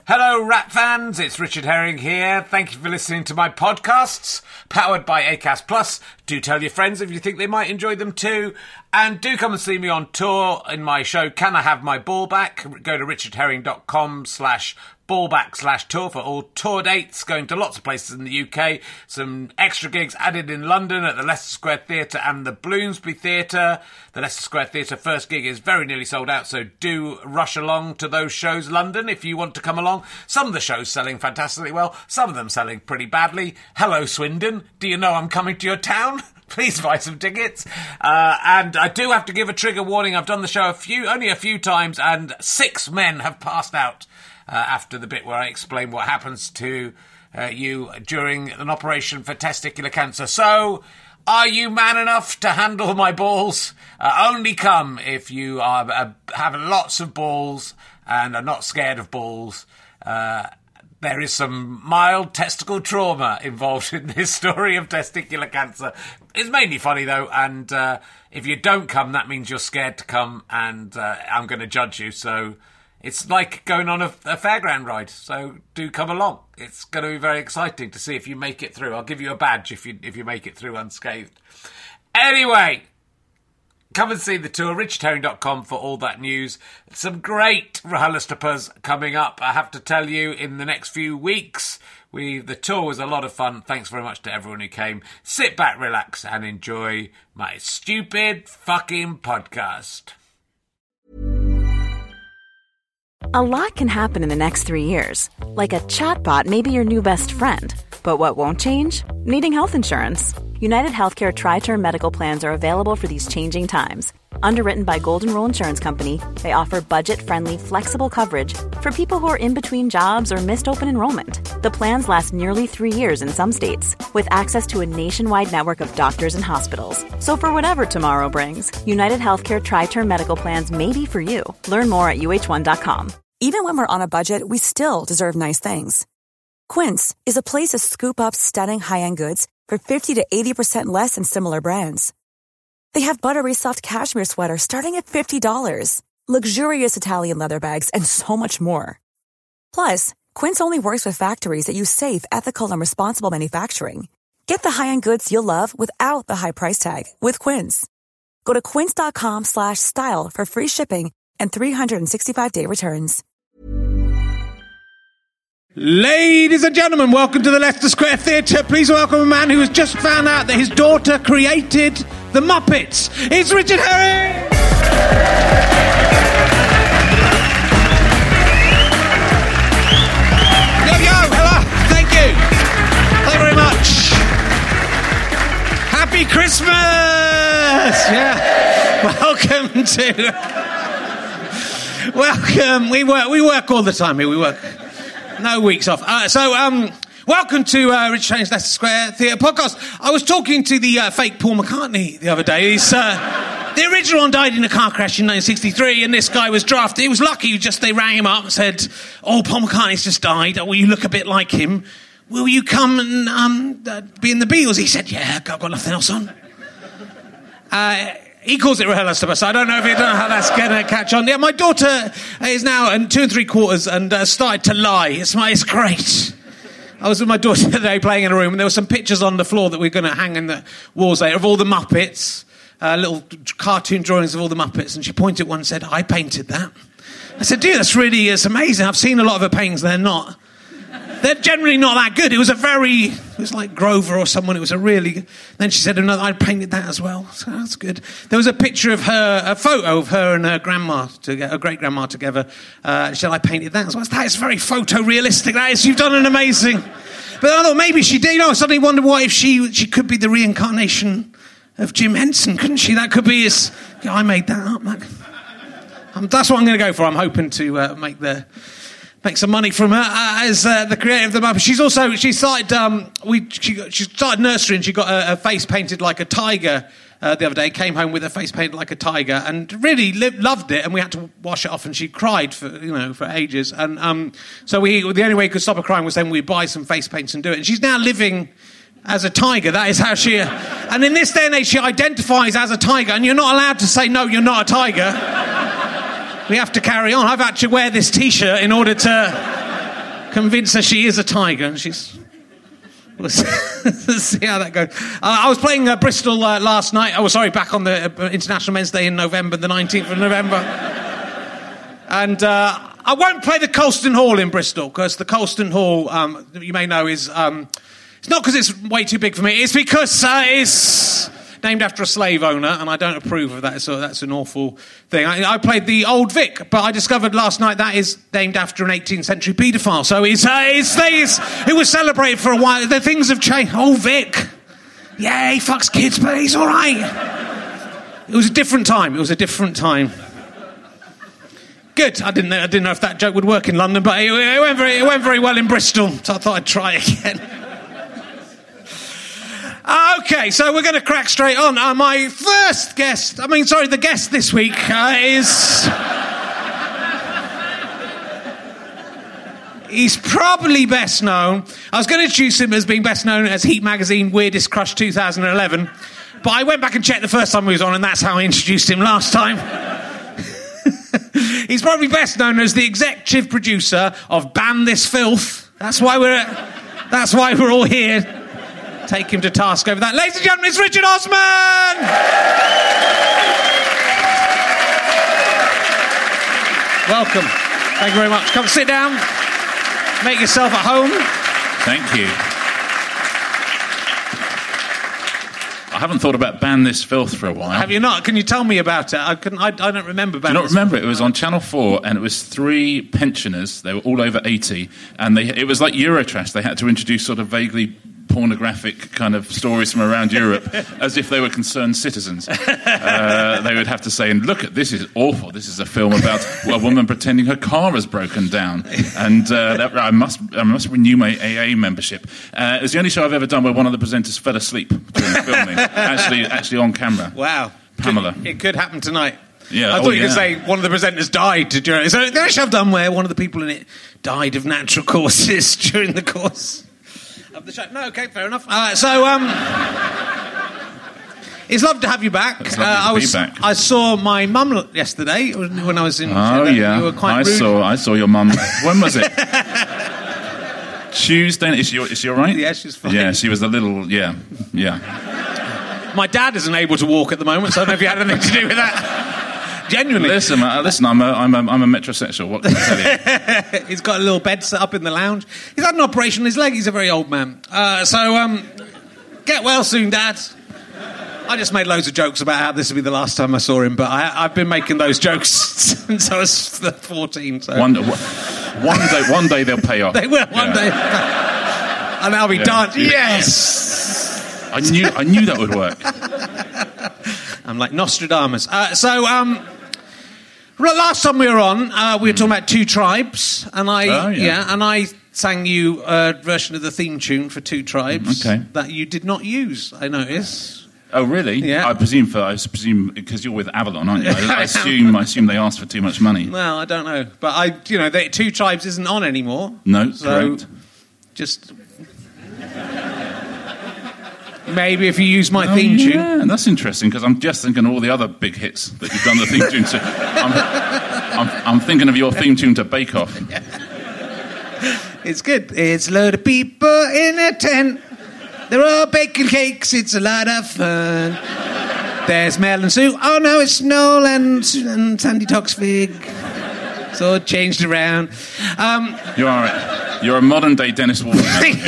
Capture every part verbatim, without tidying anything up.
Hello, Rat fans. It's Richard Herring here. Thank you for listening to my podcasts, powered by Acast Plus. Do tell your friends if you think they might enjoy them too. And do come and see me on tour in my show, Can I Have My Ball Back? Go to richardherring.com slash ballback slash tour for all tour dates, going to lots of places in the U K. Some extra gigs added in London at the Leicester Square Theatre and the Bloomsbury Theatre. The Leicester Square Theatre first gig is very nearly sold out, so do rush along to those shows, London, if you want to come along. Some of the shows selling fantastically well, some of them selling pretty badly. Hello, Swindon. Do you know I'm coming to your town? Please buy some tickets. Uh, and I do have to give a trigger warning. I've done the show a few, only a few times, and six men have passed out uh, after the bit where I explain what happens to uh, you during an operation for testicular cancer. So, are you man enough to handle my balls? Uh, only come if you are uh, have lots of balls and are not scared of balls. Uh, There is some mild testicle trauma involved in this story of testicular cancer. It's mainly funny, though, and uh, if you don't come, that means you're scared to come, and uh, I'm going to judge you. So it's like going on a, a fairground ride, so do come along. It's going to be very exciting to see if you make it through. I'll give you a badge if you if you make it through unscathed. Anyway, come and see the tour, richard herring dot com for all that news. Some great RHLSTPs coming up, I have to tell you, in the next few weeks. We The tour was a lot of fun. Thanks very much to everyone who came. Sit back, relax, and enjoy my stupid fucking podcast. A lot can happen in the next three years. Like a chatbot may be your new best friend. But what won't change? Needing health insurance. United Healthcare Tri-Term Medical Plans are available for these changing times. Underwritten by Golden Rule Insurance Company, they offer budget-friendly, flexible coverage for people who are in between jobs or missed open enrollment. The plans last nearly three years in some states, with access to a nationwide network of doctors and hospitals. So for whatever tomorrow brings, United Healthcare Tri-Term Medical Plans may be for you. Learn more at U H one dot com. Even when we're on a budget, we still deserve nice things. Quince is a place to scoop up stunning high-end goods for fifty to eighty percent less than similar brands. They have buttery soft cashmere sweaters starting at fifty dollars, luxurious Italian leather bags, and so much more. Plus, Quince only works with factories that use safe, ethical, and responsible manufacturing. Get the high-end goods you'll love without the high price tag with Quince. Go to quince.com slash style for free shipping and three sixty-five day returns. Ladies and gentlemen, welcome to the Leicester Square Theatre. Please welcome a man who has just found out that his daughter created the Muppets. It's Richard Herring! Yo, yo, hello, thank you. Thank you very much. Happy Christmas! Yeah, welcome to... Welcome, we work, we work all the time here, we work... No weeks off. Uh, so, um, welcome to uh, Richard Herring's Leicester Square Theatre podcast. I was talking to the uh, fake Paul McCartney the other day. He's, uh, the original one died in a car crash in nineteen sixty-three, and this guy was drafted. He was lucky, just they rang him up and said, "Oh, Paul McCartney's just died. Oh, well, you look a bit like him. Will you come and um, uh, be in the Beatles?" He said, "Yeah, I've got nothing else on." Uh... He calls it RHLSTP, so I don't know if you don't know how that's going to catch on. Yeah, my daughter is now in two and three quarters and uh, started to lie. It's, my, it's great. I was with my daughter today playing in a room, and there were some pictures on the floor that we're going to hang in the walls there of all the Muppets, uh, little cartoon drawings of all the Muppets, and she pointed at one and said, "I painted that." I said, "Dude, that's really it's amazing. I've seen a lot of her paintings. They're not. They're generally not that good." It was a very... It was like Grover or someone. It was a really... Then she said, "Another, I painted that as well." So that's good. There was a picture of her, a photo of her and her grandma, together, her great-grandma together. Uh, she said, "I painted that as well." That is very photorealistic. That is, you've done an amazing... But I thought maybe she did. You know, I suddenly wondered what if she she could be the reincarnation of Jim Henson, couldn't she? That could be his... I made that up. That, um, that's what I'm going to go for. I'm hoping to uh, make the... Make some money from her uh, as uh, the creator of the Muppets. She's also she started um, we she, she started nursery, and she got her, her face painted like a tiger uh, the other day. Came home with her face painted like a tiger, and really li- loved it. And we had to wash it off, and she cried for you know for ages. And um, so we the only way we could stop her crying was then we buy some face paints and do it. And she's now living as a tiger. That is how she. Uh, and in this day and age, she identifies as a tiger, and you're not allowed to say no, you're not a tiger. We have to carry on. I've had to wear this T-shirt in order to convince her she is a tiger, and she's... Let's, let's see how that goes. Uh, I was playing uh, Bristol uh, last night. Oh, sorry, back on the uh, International Men's Day in November, the nineteenth of November. And uh, I won't play the Colston Hall in Bristol, because the Colston Hall, um, you may know, is... Um, it's not because it's way too big for me. It's because uh, it's named after a slave owner, and I don't approve of that, so that's an awful thing. I, I played the Old Vic, but I discovered last night that is named after an eighteenth century paedophile. So it's, uh, it's, it's it was celebrated for a while. The things have changed. Old Vic, yeah, he fucks kids, but he's all right. It was a different time. It was a different time. Good. I didn't know. I didn't know if that joke would work in London, but it, it went very, it went very well in Bristol. So I thought I'd try again. Okay, so we're going to crack straight on. Uh, my first guest, I mean, sorry, the guest this week uh, is... He's probably best known... I was going to introduce him as being best known as Heat Magazine Weirdest Crush two thousand eleven, but I went back and checked the first time he was on, and that's how I introduced him last time. He's probably best known as the executive producer of Ban This Filth. That's why we're... That's why we're all here. Take him to task over that. Ladies and gentlemen, it's Richard Osman! Welcome. Thank you very much. Come sit down. Make yourself at home. Thank you. I haven't thought about Ban This Filth for a while. Have you not? Can you tell me about it? I couldn't. I, I don't remember Ban Do you not This remember Filth. it? It was on Channel four, and it was three pensioners. They were all over eighty, and they, it was like Eurotrash. They had to introduce sort of vaguely pornographic kind of stories from around Europe as if they were concerned citizens. Uh, they would have to say, and look, at this is awful. This is a film about a woman pretending her car has broken down, and uh, that, I must I must renew my A A membership. Uh, it's the only show I've ever done where one of the presenters fell asleep during filming, actually, actually on camera. Wow. Pamela. Could, it could happen tonight. Yeah, I thought oh, you yeah. could say one of the presenters died during it. So there's a show I've done where one of the people in it died of natural causes during the course of the show. No, okay, fair enough. Uh, so, um, it's lovely to have you back. It's lovely uh, to I was, be back. I saw my mum yesterday when I was in. Oh yeah, you were quite I rude. saw. I saw your mum. When was it? Tuesday. Is she? Is she all right? Yeah, she's fine. Yeah, she was a little. Yeah, yeah. My dad isn't able to walk at the moment, so I don't know if you had anything to do with that. Genuinely. Listen, uh, listen. I'm a, I'm a, I'm a metrosexual. What can I tell you? He's got a little bed set up in the lounge. He's had an operation on his leg. He's a very old man. Uh, so, um, get well soon, Dad. I just made loads of jokes about how this would be the last time I saw him, but I, I've been making those jokes since I was fourteen. So. One, one day, one day they'll pay off. They will one yeah. day, and I'll be Yeah. done. Yeah. Yes, I knew, I knew that would work. I'm like Nostradamus. Uh, so, um. Last time we were on, uh, we were talking about Two Tribes, and I Oh, yeah. yeah, and I sang you a version of the theme tune for Two Tribes Okay. that you did not use. I notice. Oh really? Yeah. I presume for. I presume because you're with Avalon, aren't you? I, I I am. assume. I assume they asked for too much money. Well, I don't know, but I, you know, they, Two Tribes isn't on anymore. No, so correct. just maybe if you use my Oh, theme tune. yeah, and that's interesting because I'm just thinking of all the other big hits that you've done the theme tune to. I'm, I'm, I'm thinking of your theme tune to Bake Off. It's good. It's a load of people in a tent. They're all baking cakes. It's a lot of fun. There's Mel and Sue. Oh no, it's Noel and, and Sandy Toxvig. It's all changed around. Um, You're all right. You're a modern day Dennis Waterman.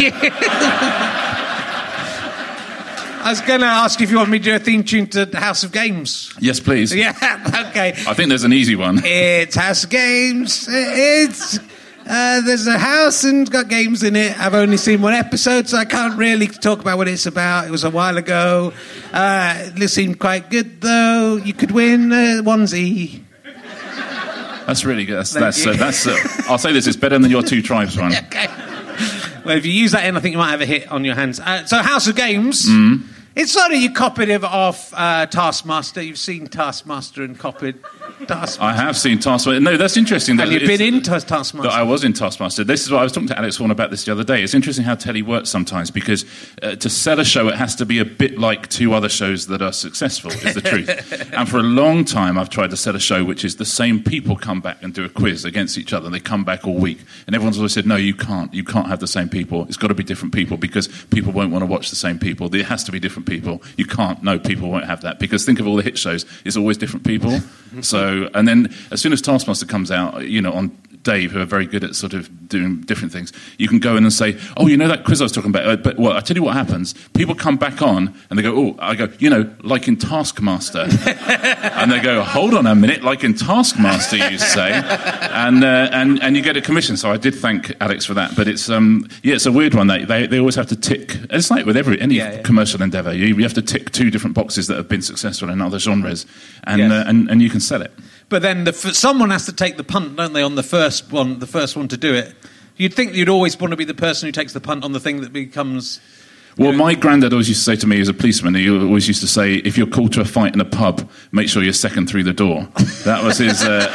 I was going to ask if you want me to do a theme tune to House of Games. Yes, please. Yeah, okay. I think there's an easy one. It's House of Games. It's uh, there's a house and it's got games in it. I've only seen one episode, so I can't really talk about what it's about. It was a while ago. Uh, it seemed quite good, though. You could win a onesie. That's really good. That's Thank that's, you. uh, that's uh, I'll say this: it's better than your Two Tribes one. Okay. Well, if you use that in, I think you might have a hit on your hands. Uh, so, House of Games It's sort of you copied it off uh, Taskmaster. You've seen Taskmaster and copied Taskmaster. I have seen Taskmaster. No, that's interesting. And that you've been in Taskmaster. That I was in Taskmaster. This is what I was talking to Alex Horn about this the other day. It's interesting how telly works sometimes, because uh, to sell a show, it has to be a bit like two other shows that are successful, is the truth. And for a long time, I've tried to sell a show which is the same people come back and do a quiz against each other. They come back all week. And everyone's always said, no, you can't. You can't have the same people. It's got to be different people, because people won't want to watch the same people. It has to be different people. You can't. No, people won't have that, because think of all the hit shows. It's always different people. So, and then as soon as Taskmaster comes out, you know, on Dave, who are very good at sort of doing different things, you can go in and say, oh, you know that quiz I was talking about? Uh, but well, I tell you what happens. People come back on and they go, oh, I go, you know, like in Taskmaster. And they go, hold on a minute, like in Taskmaster, you say. And uh, and and you get a commission. So I did thank Alex for that. But it's, um, yeah, it's a weird one. They, they, they always have to tick. It's like with every any yeah, yeah. commercial endeavour. You, you have to tick two different boxes that have been successful in other genres. And, yes. uh, and, and you can sell it. But then the, someone has to take the punt, don't they, on the first one, the first one to do it. You'd think you'd always want to be the person who takes the punt on the thing that becomes... Well, know, my granddad always used to say to me as a policeman, he always used to say, if you're called to a fight in a pub, make sure you're second through the door. That was his... Uh,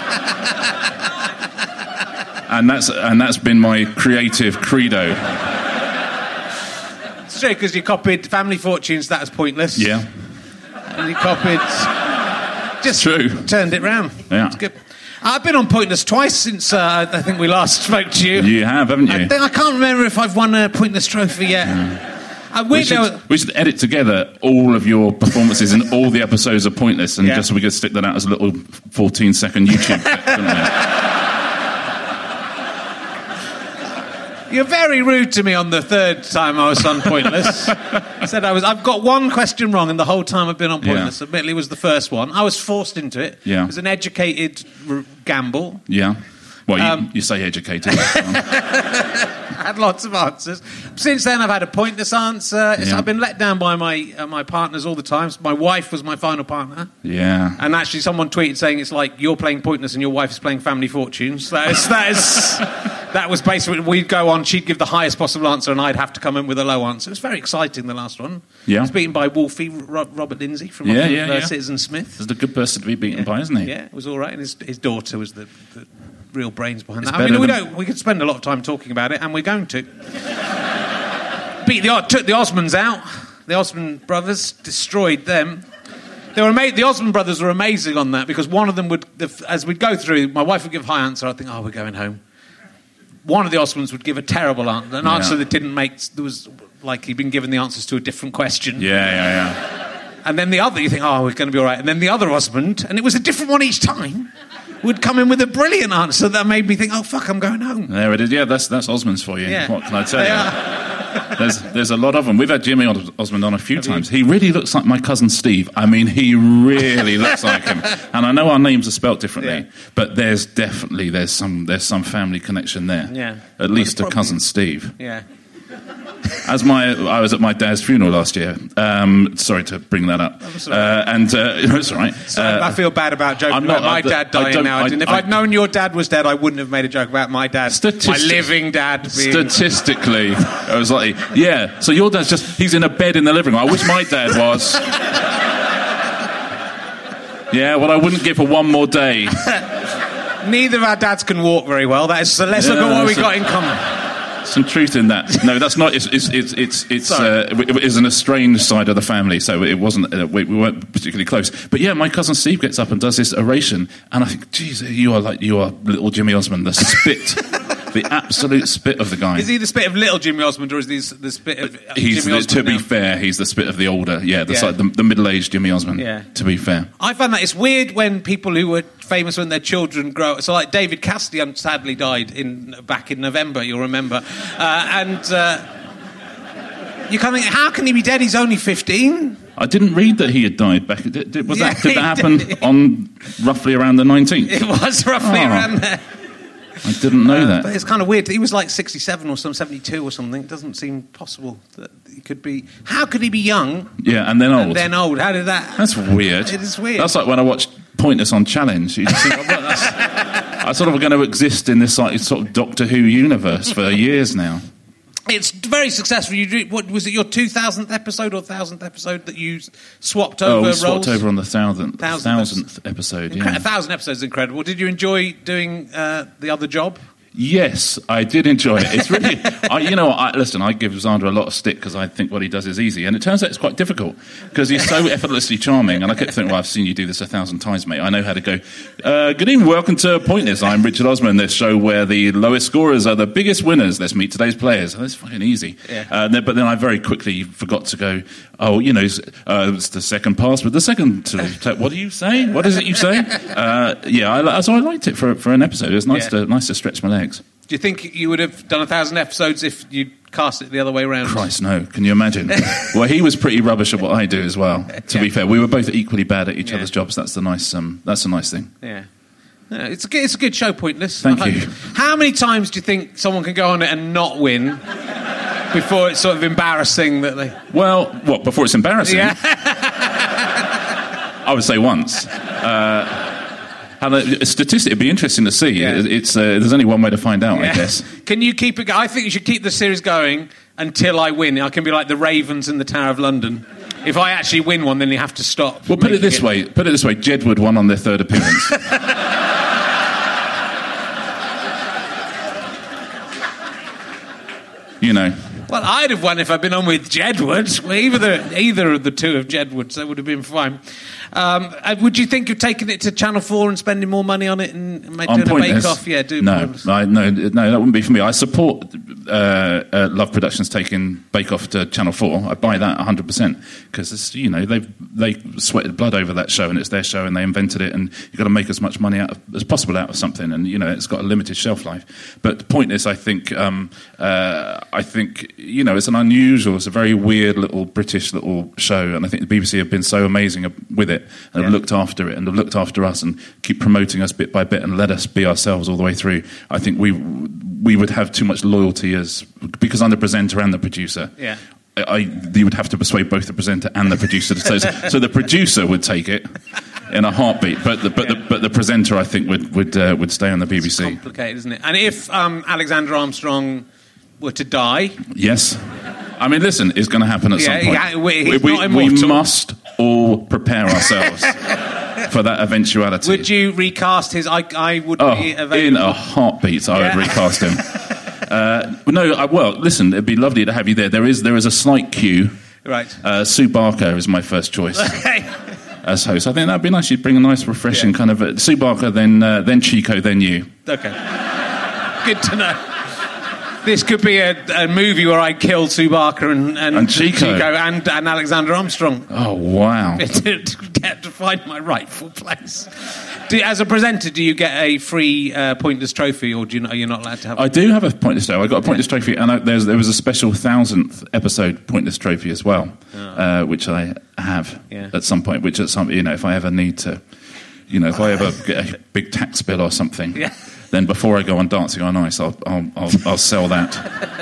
and that's and that's been my creative credo. It's true, because you copied Family Fortunes, that was pointless. Yeah. And you copied... Just True. Turned it round. Yeah. It's good. I've been on Pointless twice since uh, I think we last spoke to you. You have, haven't you? I, think, I can't remember if I've won a Pointless trophy yet. Yeah. Uh, we, should, we should edit together all of your performances and all the episodes of Pointless, and yeah. just so we could stick that out as a little fourteen second YouTube clip, couldn't we? You're very rude to me on the third time I was on Pointless. I said I was. I've got one question wrong, and the whole time I've been on Pointless. Yeah. Admittedly, was the first one. I was forced into it. Yeah. It was an educated r- gamble. Yeah. Well, you, um, you say educated. I had lots of answers. Since then, I've had a pointless answer. Yeah. I've been let down by my uh, my partners all the time. My wife was my final partner. Yeah. And actually, someone tweeted saying it's like you're playing Pointless and your wife is playing Family Fortunes. That is that is that was basically we'd go on. She'd give the highest possible answer, and I'd have to come in with a low answer. It was very exciting. The last one. Yeah. I was beaten by Wolfie Ro- Robert Lindsay from yeah, yeah, uh, yeah. Citizen Smith. He's a good person to be beaten yeah. by, isn't he? Yeah, it was all right. And his his daughter was the. the real brains behind it's that. I mean, we than... don't. We could spend a lot of time talking about it, and we're going to. Beat the took the Osmonds out. The Osmond brothers destroyed them. They were ama- The Osmond brothers were amazing on that, because one of them would, as we'd go through, my wife would give a high answer. I'd think, oh, we're going home. One of the Osmonds would give a terrible answer, an yeah. answer that didn't make. There was like he'd been given the answers to a different question. Yeah, yeah, yeah. And then the other, you think, oh, we're going to be all right. And then the other Osmond, and it was a different one each time, would come in with a brilliant answer that made me think, oh, fuck, I'm going home. There it is. Yeah, that's that's Osmonds for you. Yeah. What can I tell they you? Are. There's there's a lot of them. We've had Jimmy Osmond on a few Have times. You? He really looks like my cousin Steve. I mean, he really looks like him. And I know our names are spelt differently, yeah. but there's definitely there's some there's some family connection there. Yeah. At well, least a cousin Steve. Yeah. As my, I was at my dad's funeral last year. Um, sorry to bring that up. Oh, uh, and uh, it's all right. Sorry, uh, I feel bad about joking I'm about not, my uh, dad dying now. I, and if I, I'd known your dad was dead, I wouldn't have made a joke about my dad, my living dad. Being... Statistically, I was like, yeah. So your dad's just—he's in a bed in the living room. I wish my dad was. Yeah, well, I wouldn't give for one more day. Neither of our dads can walk very well. That is, so let's yeah, look at what we got in common. Some truth in that. No, that's not. It's it's it's it's, it's uh, it is an estranged side of the family, so it wasn't. Uh, we, we weren't particularly close. But yeah, my cousin Steve gets up and does this oration, and I think, geez, you are like you are little Jimmy Osmond, the spit, the absolute spit of the guy. Is he the spit of little Jimmy Osmond, or is he the spit of uh, he's Jimmy the, Osmond? To be now? fair, he's the spit of the older. Yeah, the, yeah. Like the, the middle-aged Jimmy Osmond. Yeah. To be fair, I find that it's weird when people who were famous when their children grow. So, like David Cassidy, sadly died in back in November. You'll remember, uh, and uh, you kind of think, how can he be dead? He's only fifteen. I didn't read that he had died back. Did, did, was yeah, that did that happen did. on roughly around the nineteenth? It was roughly oh, around there. I didn't know uh, that. But it's kind of weird. He was like sixty-seven or some seventy-two or something. It doesn't seem possible that he could be. How could he be young? Yeah, and then old. And then old. How did that? That's weird. It is weird. That's like when I watched Pointless on Challenge. You just think, oh, well, that's, I sort of going to exist in this like sort of Doctor Who universe for years now. It's very successful. You do, what was it? Your two thousandth episode or thousandth episode that you swapped over? Oh, we roles? swapped over on the thousandth Thousandth thousandth episode. Incre- Yeah. A thousand episodes is incredible. Did you enjoy doing uh, the other job? Yes, I did enjoy it. It's really, I, you know, I, listen, I give Xander a lot of stick because I think what he does is easy, and it turns out it's quite difficult because he's so effortlessly charming. And I kept thinking, well, I've seen you do this a thousand times, mate. I know how to go. Uh, good evening, welcome to Pointless. I'm Richard Osman. This show where the lowest scorers are the biggest winners. Let's meet today's players. That's fucking easy. Yeah. Uh, then, but then I very quickly forgot to go. Oh, you know, uh, it's the second pass with the second. To, to, what do you say? What is it you say? Uh, yeah, I, so I liked it for for an episode. It was nice Yeah. to nice to stretch my legs. Do you think you would have done a thousand episodes if you cast it the other way around? Christ, no. Can you imagine? Well, he was pretty rubbish at what I do as well, to Yeah. be fair. We were both equally bad at each Yeah. other's jobs. That's the nice um, That's a nice thing. Yeah. Yeah, it's a good, it's a good show, Pointless. Thank I hope- you. How many times do you think someone can go on it and not win before it's sort of embarrassing that they? Well, what, before it's embarrassing? Yeah. I would say once. Uh, and a statistic, it'd be interesting to see. Yeah. It- It's, uh, there's only one way to find out, I Yeah. guess. Can you keep it? go- I think you should keep the series going until I win. I can be like the Ravens in the Tower of London. If I actually win one, then you have to stop. Well, put it making this way. Put it this way. Jedward won on their third appearance. You know. Well, I'd have won if I'd been on with Jedward. Well, either, either of the two of Jedwards, that would have been fine. Um, uh, would you think of taking it to Channel four and spending more money on it and and On doing a Pointless? bake-off? Yeah, do no, Pointless. I, no, no, that wouldn't be for me. I support uh, uh, Love Productions taking Bake Off to Channel Four. I buy that one hundred percent because you know they they sweated blood over that show and it's their show and they invented it and you've got to make as much money out of, as possible out of something and you know it's got a limited shelf life. But Pointless, I think, um, uh, I think you know it's an unusual, it's a very weird little British little show, and I think the B B C have been so amazing with it and have Yeah. looked after it and have looked after us and keep promoting us bit by bit and let us be ourselves all the way through. I think we we would have too much loyalty as because I'm the presenter and the producer. Yeah. I, I you would have to persuade both the presenter and the producer. To, so, so the producer would take it in a heartbeat, but the but the but the presenter I think would would uh, would stay on the B B C. Complicated, isn't it? And if um, Alexander Armstrong were to die, Yes. I mean, listen, it's going to happen at Yeah, some point. yeah, we- he's we, not we immortal. must all prepare ourselves for that eventuality. would you recast his? I, I would Oh, be in available. a heartbeat, I Yeah. would recast him. uh, no, I, well, listen, it'd be lovely to have you there. There is there is a slight queue. Right. Uh, Sue Barker is my first choice Okay. as host. I think that'd be nice. You'd bring a nice, refreshing Yeah. kind of uh, Sue Barker, then uh, then Chico, then you. Okay. Good to know. This could be a, a movie where I kill Sue Barker and, and, And Chico. and, and Alexander Armstrong Oh wow! to, to get to find my rightful place. Do, as a presenter, do you get a free uh, Pointless trophy, or do you, are you not allowed to have? I do have a Pointless trophy. I got a Pointless trophy, and I, there's, there was a special thousandth episode Pointless trophy as well, uh, which I have Yeah. at some point. Which at some, you know, if I ever need to, you know, if I ever get a big tax bill or something, Yeah. then before I go on Dancing on Ice, I'll I'll, I'll, I'll sell that.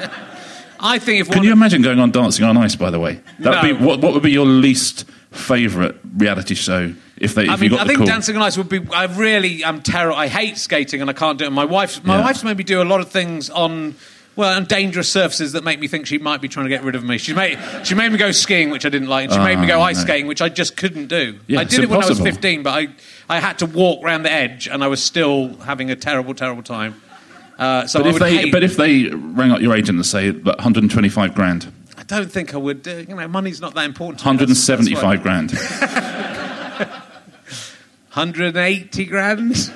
I think if Can one, you imagine going on Dancing on Ice? By the way, that would No. be what, what would be your least favourite reality show if they if I you mean, got I the think call? Dancing on Ice would be. I really am terrible. I hate skating and I can't do it. My wife, my Yeah. wife's made me do a lot of things on. Well, on dangerous surfaces that make me think she might be trying to get rid of me. She made she made me go skiing, which I didn't like, and she made me go Oh, ice no. skating, which I just couldn't do. Yeah, I it's did it when I was impossible. fifteen, but I, I had to walk around the edge, and I was still having a terrible, terrible time. Uh, so But I if would they hate, but if they rang up your agent and say that one hundred twenty-five grand, I don't think I would. Uh, you know, money's not that important. to one me. hundred That's- that's seventy-five why- grand. one hundred eighty grand.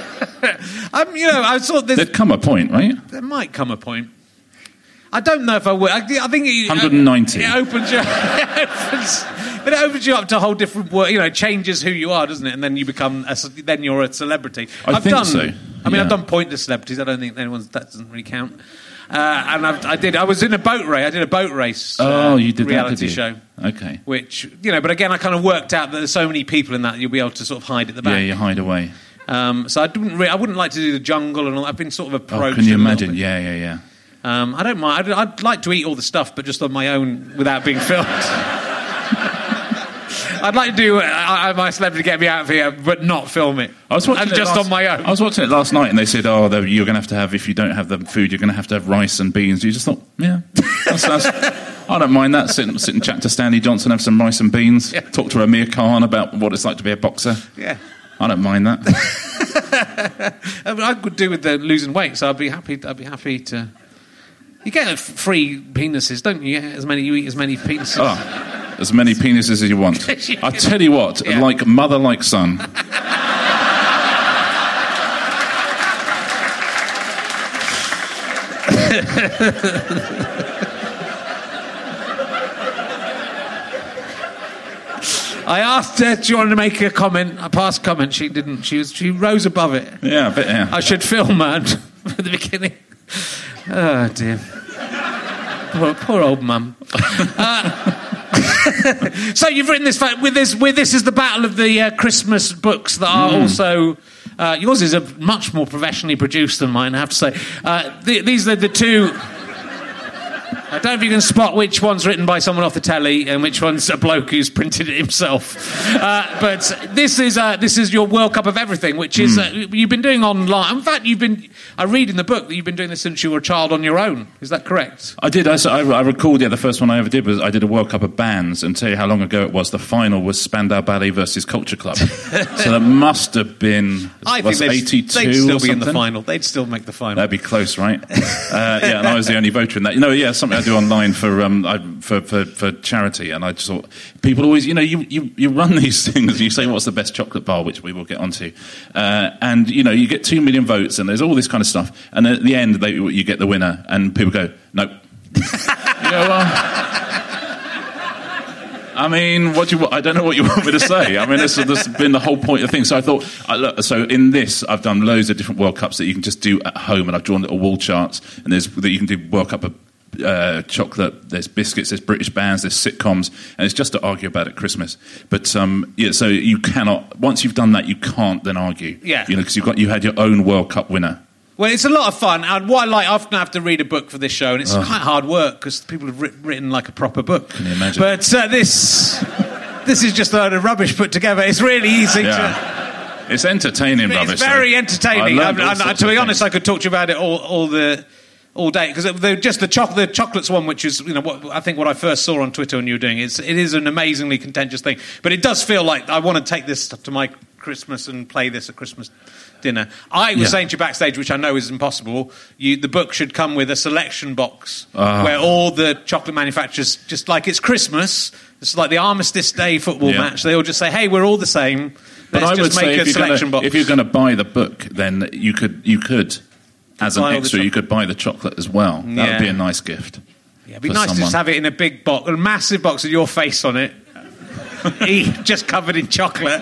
um, you know, I thought there's, There'd come a point, right? there might come a point. I don't know if I would. I, I think it, one hundred ninety. It opens you. It opens, but it opens you up to a whole different world. You know, it changes who you are, doesn't it? And then you become. A, ce- then you're a celebrity. I I've think done. so, I mean, yeah. I've done pointless celebrities. I don't think anyone's that doesn't really count. Uh, and I've, I did. I was in a boat race. I did a boat race. Oh, uh, you did that, reality did you? show. Okay. Which you know, but again, I kind of worked out that there's so many people in that you'll be able to sort of hide at the back. Yeah, you hide away. Um, so I didn't. Re- I wouldn't like to do the jungle and all. I've been sort of Oh, approached. can you a little imagine? bit. Yeah, yeah, yeah. Um, I don't mind. I'd, I'd like to eat all the stuff, but just on my own without being filmed. I'd like to do uh, My Celebrity Get Me Out of Here, but not film it. I was watching and it just last, on my own. I was watching it last night, and they said, "Oh, you're going to have to have if you don't have the food, you're going to have to have rice and beans." You just thought, yeah, that's, that's, I don't mind that. Sit, sit and chat to Stanley Johnson, have some rice and beans, yeah. Talk to Amir Khan about what it's like to be a boxer. Yeah, I don't mind that. I, mean, I could do with the losing weight, so I'd be happy. I'd be happy to. You get free penises, don't you? As many you eat as many penises. Oh, as many penises as you want. I tell you what, yeah. Like mother, like son. I asked her, do you want to make a comment? A past comment. She didn't. She was. She rose above it. Yeah, a bit, yeah. I should film her at the beginning. Oh, dear. Poor, poor old mum. Uh, so you've written this with this. With this is the battle of the uh, Christmas books that are mm. also. Uh, yours is a much more professionally produced than mine, I have to say. Uh, th- these are the two. I don't know if you can spot which one's written by someone off the telly and which one's a bloke who's printed it himself. Uh, but this is uh, this is your World Cup of everything, which is uh, you've been doing online. In fact, you've been. I read in the book that you've been doing this since you were a child on your own. Is that correct? I did. I, I recalled. Yeah, the first one I ever did was I did a World Cup of bands, and tell you how long ago it was. The final was Spandau Ballet versus Culture Club. So that must have been. I think they'd, eighty-two they'd still or be in the something. final. They'd still make the final. That'd be close, right? uh, yeah, and I was the only voter in that. You know, yeah, something I do online for um I, for, for for charity, and I just thought people always, you know, you, you, you run these things and you say what's the best chocolate bar, which we will get onto, uh, and you know you get two million votes and there's all this kind of stuff, and at the end they, you get the winner, and people go nope. You go, well, I mean, what do you? I don't know what you want me to say. I mean, this, this has been the whole point of the thing. So I thought, I, look, so in this, I've done loads of different World Cups that you can just do at home, and I've drawn little wall charts, and there's that you can do World Cup of uh, chocolate. There's biscuits. There's British bands. There's sitcoms, and it's just to argue about at Christmas. But um, yeah, so you cannot. Once you've done that, you can't then argue. Yeah, you know, because you've got you had your own World Cup winner. Well, it's a lot of fun. And what I like, I often have to read a book for this show, and it's oh. quite hard work because people have writ- written like a proper book. Can you imagine? But uh, this, this is just a load of rubbish put together. It's really easy yeah. to. It's entertaining it's rubbish. It's very though. entertaining. I I, I, to be honest, I could talk to you about it all, all the. all day, because just the, choc- the chocolates one, which is, you know, what I think what I first saw on Twitter when you were doing it, it is an amazingly contentious thing, but it does feel like I want to take this to my Christmas and play this at Christmas dinner. I was yeah. saying to you backstage, which I know is impossible, you, the book should come with a selection box uh. where all the chocolate manufacturers, just like it's Christmas, it's like the Armistice Day football yeah. match, they all just say, hey, we're all the same, let's but I just would make say a selection gonna, box. If you're going to buy the book, then you could you could as an extra, you could buy the chocolate as well. That yeah. would be a nice gift. Yeah, it'd be nice someone. to just have it in a big box, a massive box with your face on it, just covered in chocolate.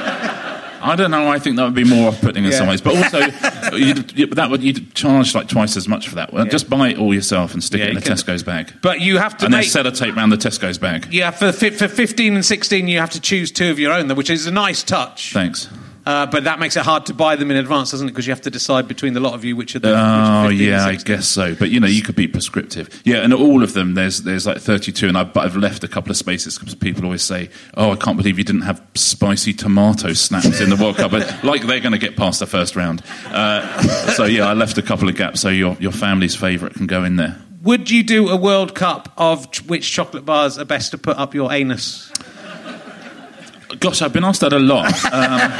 I don't know. I think that would be more off-putting in yeah. some ways, but also you'd, you, that would you'd charge like twice as much for that. Well, yeah. Just buy it all yourself and stick yeah, it in a Tesco's bag. But you have to and make... then sellotape around the Tesco's bag. Yeah, for for fifteen and sixteen, you have to choose two of your own, which is a nice touch. Thanks. Uh, but that makes it hard to buy them in advance, doesn't it? Because you have to decide between the lot of you which are the. Oh which are yeah, I guess so. But you know, you could be prescriptive. Yeah, and all of them, there's there's like thirty-two, and I've, but I've left a couple of spaces because people always say, "Oh, I can't believe you didn't have spicy tomato snaps in the World Cup," but like they're going to get past the first round. Uh, so yeah, I left a couple of gaps so your your family's favourite can go in there. Would you do a World Cup of ch- which chocolate bars are best to put up your anus? Gosh, I've been asked that a lot. Um,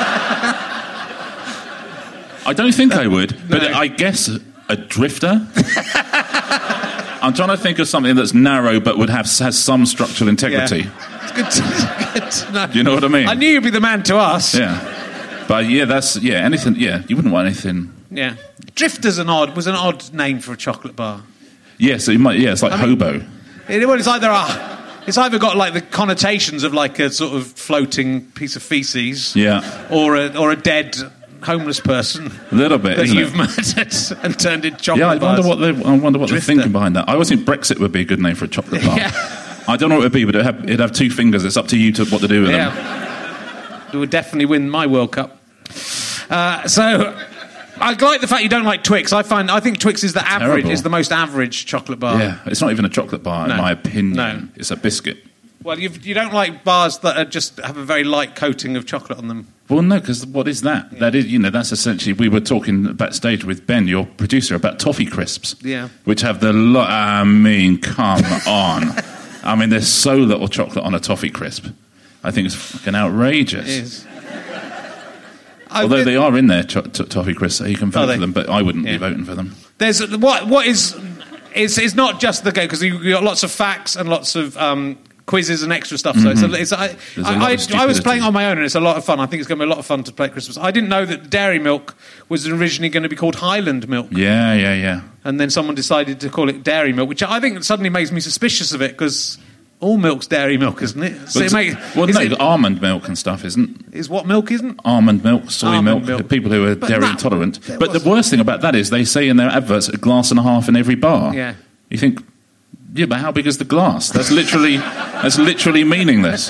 I don't think I would, but no. I guess a drifter. I'm trying to think of something that's narrow but would have has some structural integrity. Yeah. It's good to, good to know. Do you know what I mean? I knew you'd be the man to ask. Yeah, but yeah, that's yeah. Anything, yeah. You wouldn't want anything. Yeah, drifter's an odd was an odd name for a chocolate bar. Yeah, so you might. Yeah, it's like I hobo. Mean, it, well, it's either a. It's either got like the connotations of like a sort of floating piece of feces, yeah, or a or a dead homeless person, a little bit that isn't you've it? murdered and turned into chocolate yeah, I bars. wonder what they, I wonder what Drifter. they're thinking behind that. I always think Brexit would be a good name for a chocolate bar. Yeah. I don't know what it would be, but it'd have, it'd have two fingers. It's up to you to what to do with yeah. them. It would definitely win my World Cup. Uh, so. I like the fact you don't like Twix. I find I think Twix is the average, Terrible. is the most average chocolate bar. Yeah, it's not even a chocolate bar, no. in my opinion. No. It's a biscuit. Well, you've, you don't like bars that are just have a very light coating of chocolate on them. Well, no, because what is that? Yeah. That is, you know, that's essentially. We were talking backstage with Ben, your producer, about toffee crisps. Yeah. Which have the. Lo- I mean, come on. I mean, there's so little chocolate on a toffee crisp. I think it's fucking outrageous. It is. Although been... they are in there, cho- t- toffee crisps, so you can vote oh, for them, but I wouldn't yeah. be voting for them. There's what what is. It's it's not just the game because you got lots of facts and lots of. Um, quizzes and extra stuff. So mm-hmm. it's, a, it's a, I, I, I was playing on my own and it's a lot of fun. I think it's going to be a lot of fun to play at Christmas. I didn't know that dairy milk was originally going to be called Highland milk. Yeah, yeah, yeah. And then someone decided to call it dairy milk, which I think suddenly makes me suspicious of it because all milk's dairy milk, isn't it? So it makes, well, no, it, almond milk and stuff isn't. Is what milk isn't? Almond milk, soy almond milk, milk. People who are but dairy that, intolerant. But the worst thing about that is they say in their adverts a glass and a half in every bar. Yeah. You think... Yeah, but how big is the glass? That's literally that's literally meaningless.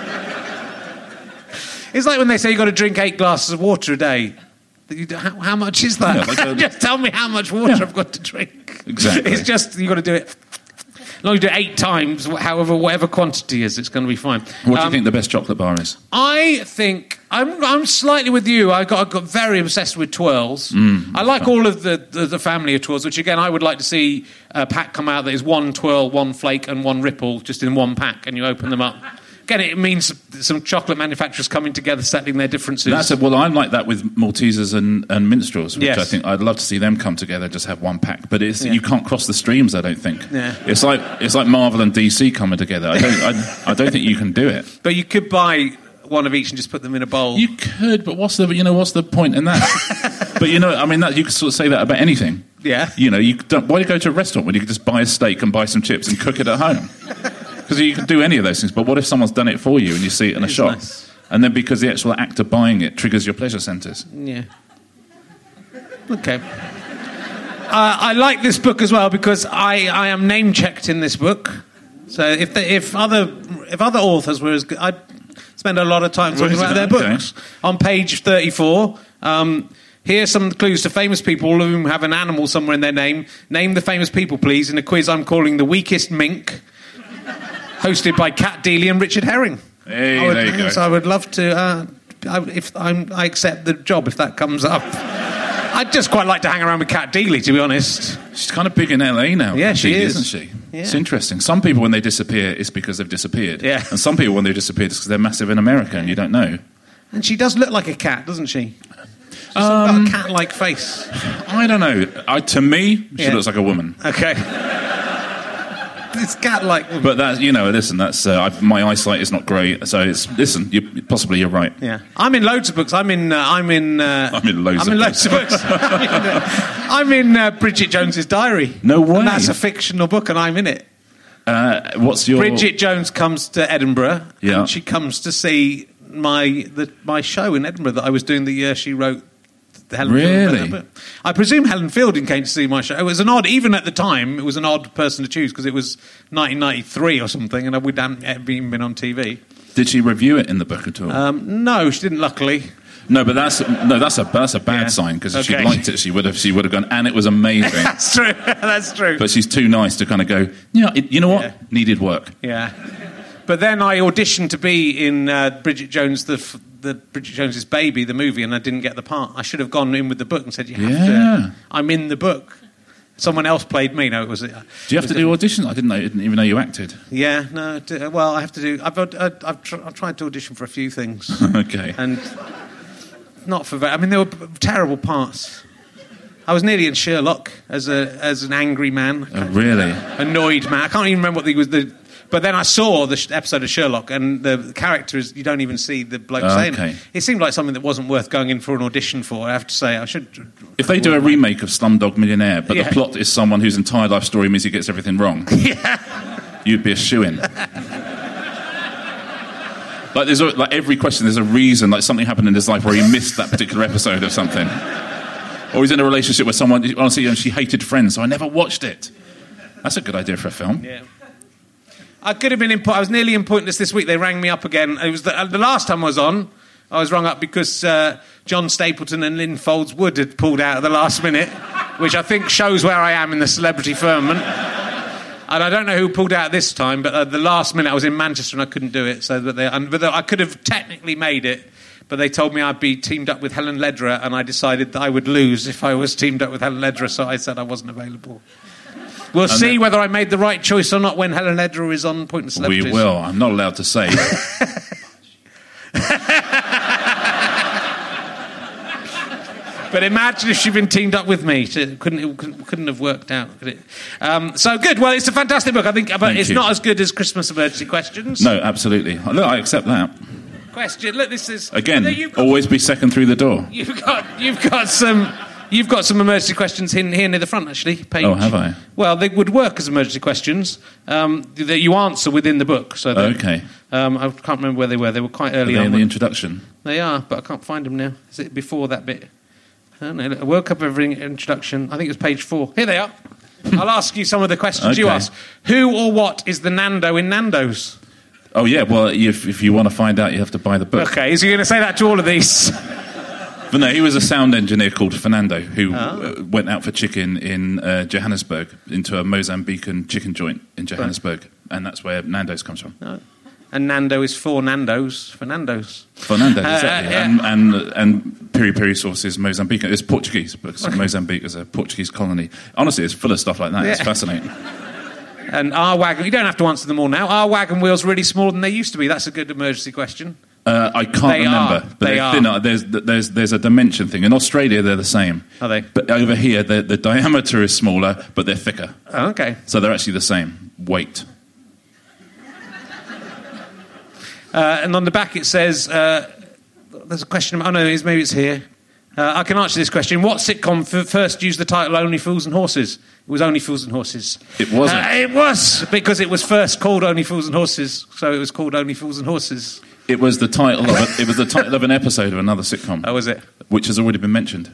It's like when they say you've got to drink eight glasses of water a day. How, how much is that? Yeah, like a, just tell me how much water yeah. I've got to drink. Exactly. It's just, you've got to do it... As long as you do it eight times, however, whatever quantity is, it's going to be fine. What do um, you think the best chocolate bar is? I think... I'm, I'm slightly with you. I got, I got very obsessed with twirls. Mm, I like all of the, the, the family of twirls, which, again, I would like to see a pack come out that is one twirl, one flake, and one ripple, just in one pack, and you open them up. Again, it means some chocolate manufacturers coming together, settling their differences. That's a, well, I'm like that with Maltesers and, and Minstrels, which yes. I think I'd love to see them come together, just have one pack. But it's, yeah. you can't cross the streams, I don't think. Yeah. It's like it's like Marvel and D C coming together. I don't, I, I don't think you can do it. But you could buy one of each and just put them in a bowl. You could, but what's the you know what's the point in that? But you know, I mean, that, you could sort of say that about anything. Yeah. You know, you don't. Why do you go to a restaurant when you could just buy a steak and buy some chips and cook it at home? Because you can do any of those things, but what if someone's done it for you and you see it in a shop? Nice. And then because the actual act of buying it triggers your pleasure centres. Yeah. Okay. Uh, I like this book as well because I, I am name-checked in this book. So if the, if other if other authors were as good... I'd spend a lot of time talking about their okay. books. On page thirty-four... Um, Here are some clues to famous people, all of whom have an animal somewhere in their name. Name the famous people, please, in a quiz I'm calling The Weakest Mink, hosted by Kat Deely and Richard Herring. Hey, I would, there you go. So I would love to... Uh, I, if I'm, I accept the job if that comes up. I'd just quite like to hang around with Kat Deely, to be honest. She's kind of big in L A now. Yeah, she Deely, is. Isn't she? Yeah. It's interesting. Some people, when they disappear, it's because they've disappeared. Yeah. And some people, when they've disappeared, it's because they're massive in America and you don't know. And she does look like a cat, doesn't she? She's um, got a cat-like face. I don't know. I, to me, she Yeah. looks like a woman. Okay. It's cat-like woman. But that, you know, listen, that's uh, I, my eyesight is not great. So it's listen, you, possibly you're right. Yeah, I'm in loads of books. I'm in. Uh, I'm in. Uh, I'm in loads. I'm of in books. loads of books. I'm in, uh, I'm in uh, Bridget Jones's Diary. No way. And that's a fictional book, and I'm in it. Uh, what's your Bridget Jones comes to Edinburgh, Yeah. and she comes to see my the, my show in Edinburgh that I was doing the year she wrote. Helen Really? Fielding. I presume Helen Fielding came to see my show. It was an odd, even at the time, it was an odd person to choose because it was nineteen ninety-three or something, and we hadn't even been on T V. Did she review it in the book at all? Um, no, she didn't. Luckily. No, but that's no, that's a that's a bad Yeah. sign because if Okay. she'd liked it, she would have she would have gone, and it was amazing. That's true. That's true. But she's too nice to kind of go. Yeah, it, you know what? Yeah. Needed work. Yeah. But then I auditioned to be in uh, Bridget Jones, the f- the Bridget Jones's Baby, the movie, and I didn't get the part. I should have gone in with the book and said, "You have Yeah. to." I'm in the book. Someone else played me. No, it was. Uh, Do you have to do auditions? I didn't know. I didn't even know you acted. Yeah. No. d- Well, I have to do. I've I've, I've, tr- I've tried to audition for a few things, Okay. and not for. Very, I mean, they were p- terrible parts. I was nearly in Sherlock as a as an angry man, Oh, really? annoyed man. I can't even remember what the was the. But then I saw the sh- episode of Sherlock, and the character is, you don't even see the bloke Oh, saying okay. it. It seemed like something that wasn't worth going in for an audition for, I have to say. I should. If they do a remake of Slumdog Millionaire, but Yeah. the plot is someone whose entire life story means he gets everything wrong, Yeah. you'd be a shoo-in. Like there's a, like every question, there's a reason. Like something happened in his life where he missed that particular episode of something, or he's in a relationship with someone. Honestly, and she hated Friends, so I never watched it. That's a good idea for a film. Yeah. I could have been in. I was nearly in Pointless this week. They rang me up again. It was the, uh, the last time I was on. I was rung up because uh, John Stapleton and Lynn Folds Wood had pulled out at the last minute, which I think shows where I am in the celebrity firmament. And I don't know who pulled out this time, but at the last minute I was in Manchester and I couldn't do it. So that they, and, but I could have technically made it, but they told me I'd be teamed up with Helen Lederer, and I decided that I would lose if I was teamed up with Helen Lederer, so I said I wasn't available. We'll and see then, whether I made the right choice or not when Helen Lederer is on Pointless Celebrities. We will. I'm not allowed to say. But imagine if she'd been teamed up with me. It couldn't, it couldn't have worked out, could it? Um, so good. Well, it's a fantastic book, I think, but Thank it's you. not as good as Christmas Emergency Questions. No, absolutely. Look, I accept that. Question. Look, this is... Again, got, always be second through the door. You've got, you've got some... You've got some emergency questions here, here near the front, actually. Page. Oh, have I? Well, they would work as emergency questions um, that you answer within the book. So okay. Um, I can't remember where they were. They were quite early are they on. in the introduction? They are, but I can't find them now. Is it before that bit? I don't know. I woke up every introduction. I think it was page four. Here they are. I'll ask you some of the questions okay. you asked. Who or what is the Nando in Nando's? Oh, yeah. Well, if, if you want to find out, you have to buy the book. Okay. Is he going to say that to all of these? But no, he was a sound engineer called Fernando who oh. uh, went out for chicken in uh, Johannesburg into a Mozambican chicken joint in Johannesburg. Right. And that's where Nando's comes from. Oh. And Nando is for Nando's. For Nando's. For Nando's, exactly. Uh, yeah. And, and, and peri peri sauce is Mozambican. It's Portuguese, because Mozambique is a Portuguese colony. Honestly, it's full of stuff like that. Yeah. It's fascinating. And our wagon... You don't have to answer them all now. Are wagon wheels really smaller than they used to be? That's a good emergency question. Uh, I can't they remember. Are. But they they're are. thinner. There's, there's, there's a dimension thing. In Australia, they're the same. Are they? But over here, the, the diameter is smaller, but they're thicker. Oh, okay. So they're actually the same weight. Uh, and on the back it says, uh, there's a question, oh no, maybe it's here. Uh, I can answer this question. What sitcom f- first used the title Only Fools and Horses? It was Only Fools and Horses. It wasn't. Uh, it was, because it was first called Only Fools and Horses, so it was called Only Fools and Horses. It was the title of a, it was the title of an episode of another sitcom. Oh, was it? Which has already been mentioned.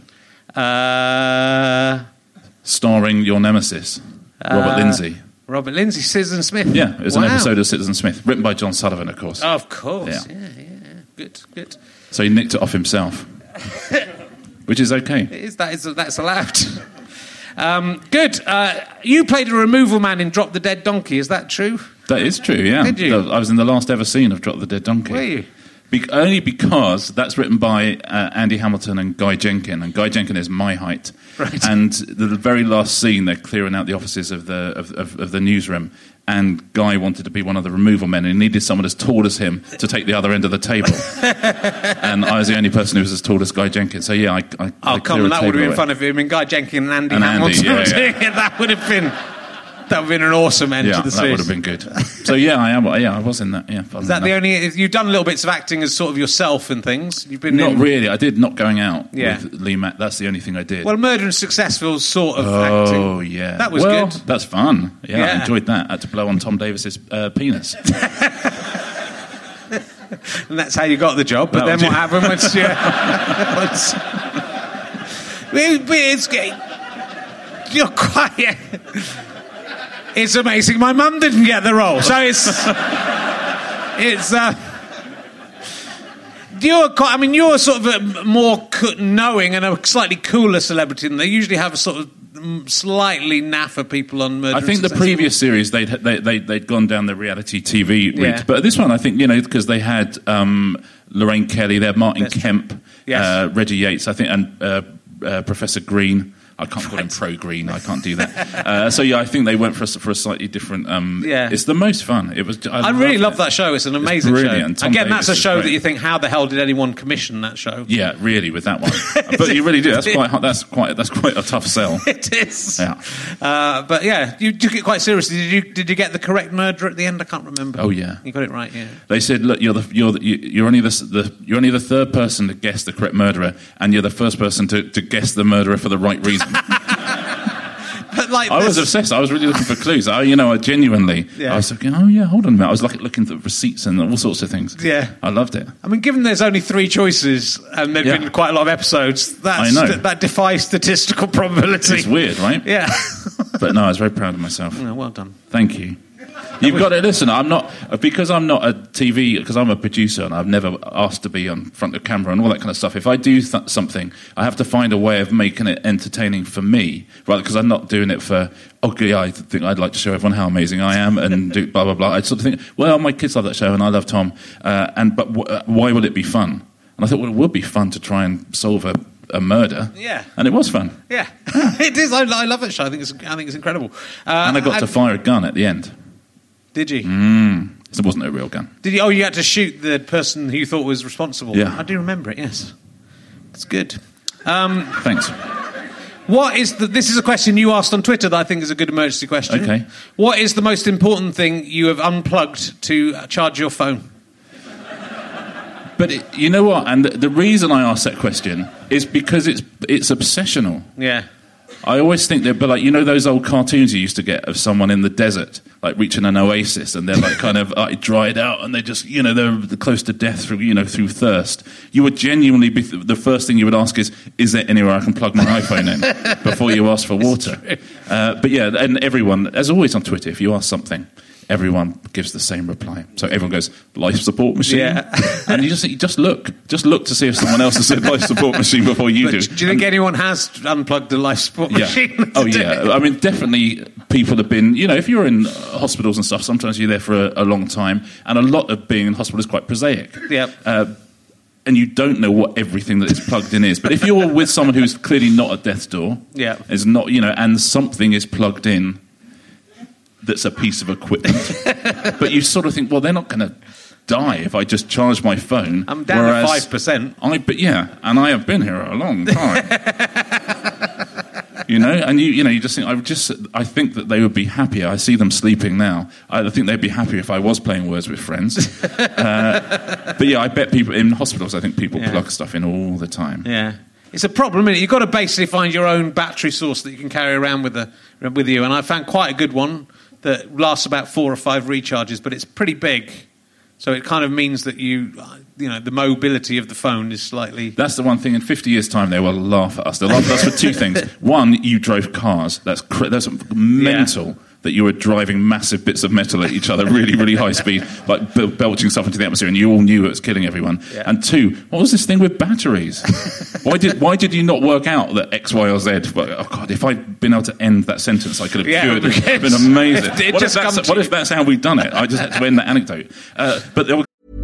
Uh, Starring your nemesis, Robert uh, Lindsay. Robert Lindsay, Citizen Smith. Yeah, it was wow. an episode of Citizen Smith, written by John Sullivan, of course. Oh, of course, yeah. yeah, yeah, yeah. Good, good. So he nicked it off himself, which is okay. It is, that is, that's allowed. um, good. Uh, you played a removal man in Drop the Dead Donkey, is that true? That is true, yeah. Did you? I was in the last ever scene of Drop the Dead Donkey. Were you? Be- only because that's written by uh, Andy Hamilton and Guy Jenkin, and Guy Jenkin is my height. Right. And the, the very last scene, they're clearing out the offices of the of, of, of the newsroom, and Guy wanted to be one of the removal men, and he needed someone as tall as him to take the other end of the table. And I was the only person who was as tall as Guy Jenkin. So yeah, I. I oh I come on, that would have been fun if him and Guy Jenkin and Andy and Hamilton Andy, were yeah, doing yeah. it. That would have been. That would have been an awesome end yeah, to the that series. would have been good. So yeah, I am. Yeah, I was in that. Yeah, is that the only? You've done little bits of acting as sort of yourself and things. You've been not in, really. I did Not Going Out yeah. with Lee Mack. That's the only thing I did. Well, Murder and Successful sort of oh, acting. Oh yeah, that was well, good. That's fun. Yeah, yeah, I enjoyed that. I had to blow on Tom Davis's uh, penis. And that's how you got the job. But that then what happened once you? once, it's, you're quiet. It's amazing my mum didn't get the role. So it's... it's... Uh, you're quite, I mean, you're sort of a more co- knowing and a slightly cooler celebrity than they usually have a sort of slightly naffer people on Murder I think and the previous series, they'd, they, they, they'd gone down the reality T V route. Yeah. But this one, I think, you know, because they had um, Lorraine Kelly, they had Martin That's Kemp, yes. uh, Reggie Yates, I think, and uh, uh, Professor Green. I can't call him Pro Green. I can't do that. Uh, so yeah, I think they went for a, for a slightly different. Um, yeah, it's the most fun. It was. I, I really love that show. It's an amazing it's show. Tom Again, Davis that's a show great. that you think, how the hell did anyone commission that show? Yeah, really, with that one. But you really do. That's quite. That's quite. That's quite a tough sell. It is. Yeah. Uh, but yeah, you took it quite seriously. Did you? Did you get the correct murder at the end? I can't remember. Oh yeah, you got it right. Yeah. They said, look, you're the you're the, you're only the, the you're only the third person to guess the correct murderer, and you're the first person to, to guess the murderer for the right reason. But like I was obsessed. I was really looking for clues. I, you know, I genuinely. Yeah. I was thinking, oh yeah, hold on a minute. I was like looking at receipts and all sorts of things. Yeah, I loved it. I mean, given there's only three choices and there've yeah. been quite a lot of episodes, that's, I know. that defies statistical probability. It's weird, right? Yeah. But no, I was very proud of myself. Oh, well done. Thank you. You've got to listen. I'm not because I'm not a T V because I'm a producer and I've never asked to be on front of camera and all that kind of stuff. If I do th- something, I have to find a way of making it entertaining for me, right? Because I'm not doing it for okay. I think I'd like to show everyone how amazing I am and do blah blah blah. I sort of think, well, my kids love that show and I love Tom, uh, and but w- why would it be fun? And I thought, well, it would be fun to try and solve a. a murder, yeah, and it was fun. Yeah, it is. I, I love that show. I think it's. I think it's incredible. Uh, and I got and, to fire a gun at the end. Did you? Mm, it wasn't a real gun. Did you? Oh, you had to shoot the person who you thought was responsible. Yeah, I do remember it. Yes, it's good. Um, Thanks. What is the? This is a question you asked on Twitter that I think is a good emergency question. Okay. What is the most important thing you have unplugged to charge your phone? But it, you know what? And the, the reason I asked that question is because it's it's obsessional. Yeah. I always think they're like, you know those old cartoons you used to get of someone in the desert, like reaching an oasis, and they're like kind of like dried out, and they just, you know, they're close to death through, you know, through thirst. You would genuinely be, the first thing you would ask is, is there anywhere I can plug my iPhone in before you ask for water? Uh, but yeah, and everyone, as always on Twitter, if you ask something, everyone gives the same reply. So everyone goes, life support machine. Yeah. And you just you just look. Just look to see if someone else has said life support machine before you but do. Do you think and, anyone has unplugged a life support yeah. machine? Oh, yeah. I mean, definitely people have been, you know, if you're in hospitals and stuff, sometimes you're there for a, a long time, and a lot of being in hospital is quite prosaic. Yeah. Uh, and you don't know what everything that is plugged in is. But if you're with someone who's clearly not at death's door, yeah. is not, you know, and something is plugged in that's a piece of equipment. But you sort of think, well, they're not going to die if I just charge my phone. I'm down to five percent. I, but yeah, and I have been here a long time. You know, and you, you know, you just think, I would just, I think that they would be happier. I see them sleeping now. I think they'd be happier if I was playing Words with Friends. uh, but yeah, I bet people in hospitals, I think people yeah. plug stuff in all the time. Yeah. It's a problem, isn't it? You've got to basically find your own battery source that you can carry around with, the, with you. And I found quite a good one that lasts about four or five recharges, but it's pretty big. So it kind of means that you, you know, the mobility of the phone is slightly... That's the one thing. In fifty years' time, they will laugh at us. They'll laugh at us for two things. One, you drove cars. That's cr- that's mental yeah. that you were driving massive bits of metal at each other, really, really high speed, like bel- belching stuff into the atmosphere, and you all knew it was killing everyone. Yeah. And two, what was this thing with batteries? why did why did you not work out that X, Y, or Z? Well, oh God, if I'd been able to end that sentence, I could have yeah, cured it. It's been amazing. It, it what, if that's, what if that's how we've done it? I just had to end that anecdote. Uh, but there were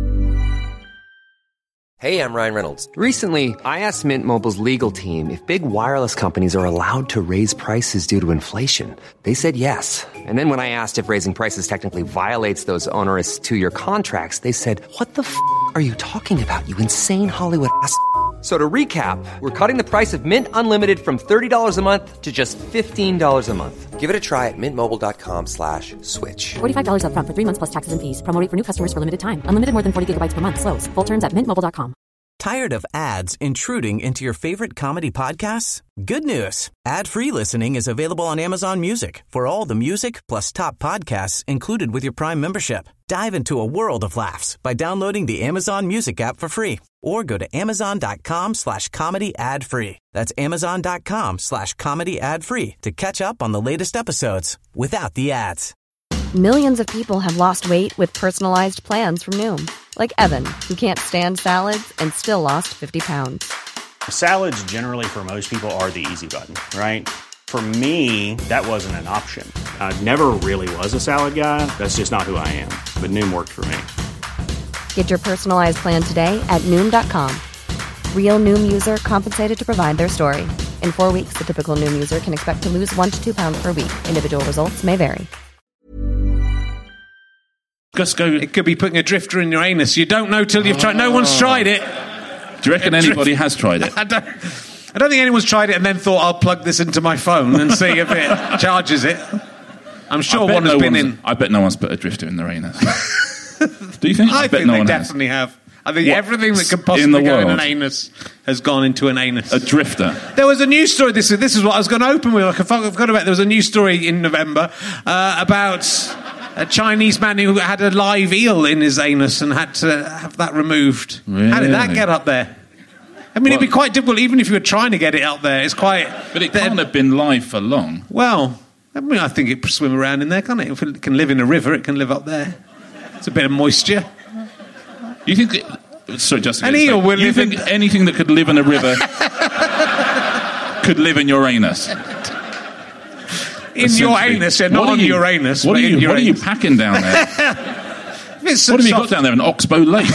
Hey, I'm Ryan Reynolds. Recently, I asked Mint Mobile's legal team if big wireless companies are allowed to raise prices due to inflation. They said yes. And then when I asked if raising prices technically violates those onerous two-year contracts, they said, what the f*** are you talking about, you insane Hollywood ass f- So to recap, we're cutting the price of Mint Unlimited from thirty dollars a month to just fifteen dollars a month. Give it a try at mintmobile.com slash switch. forty-five dollars up front for three months plus taxes and fees. Promo rate for new customers for limited time. Unlimited more than forty gigabytes per month. Slows full terms at mint mobile dot com. Tired of ads intruding into your favorite comedy podcasts? Good news. Ad-free listening is available on Amazon Music for all the music plus top podcasts included with your Prime membership. Dive into a world of laughs by downloading the Amazon Music app for free or go to amazon.com slash comedy ad free. That's amazon.com slash comedy ad free to catch up on the latest episodes without the ads. Millions of people have lost weight with personalized plans from Noom. Like Evan, who can't stand salads and still lost fifty pounds. Salads generally for most people are the easy button, right? For me, that wasn't an option. I never really was a salad guy. That's just not who I am. But Noom worked for me. Get your personalized plan today at Noom dot com. Real Noom user compensated to provide their story. In four weeks, the typical Noom user can expect to lose one to two pounds per week. Individual results may vary. Just go. It could be putting a drifter in your anus. You don't know till you've tried. No one's tried it. Do you reckon anybody has tried it? I don't, I don't think anyone's tried it and then thought, I'll plug this into my phone and see if it charges it. I'm sure one has no been in. I bet no one's put a drifter in their anus. Do you think? I, I bet think no they one definitely has. have. I think What? everything that could In possibly the go in world? an anus has gone into an anus. A drifter. There was a news story. This is this is what I was going to open with. I forgot about. There was a news story in November uh, about a Chinese man who had a live eel in his anus and had to have that removed. Really? How did that get up there? I mean, Well- it'd be quite difficult, even if you were trying to get it up there. It's quite. But it then- can't have been live for long. Well, I mean, I think it can swim around in there, can't it? If it can live in a river, it can live up there. It's a bit of moisture. You think... It, sorry, just An eel will You live think in... anything that could live in a river could live in your anus? In your anus, yeah, not on you, Uranus. What, but are you, in your what are you anus. packing down there? It's What have you soft- got down there? An Oxbow Lake?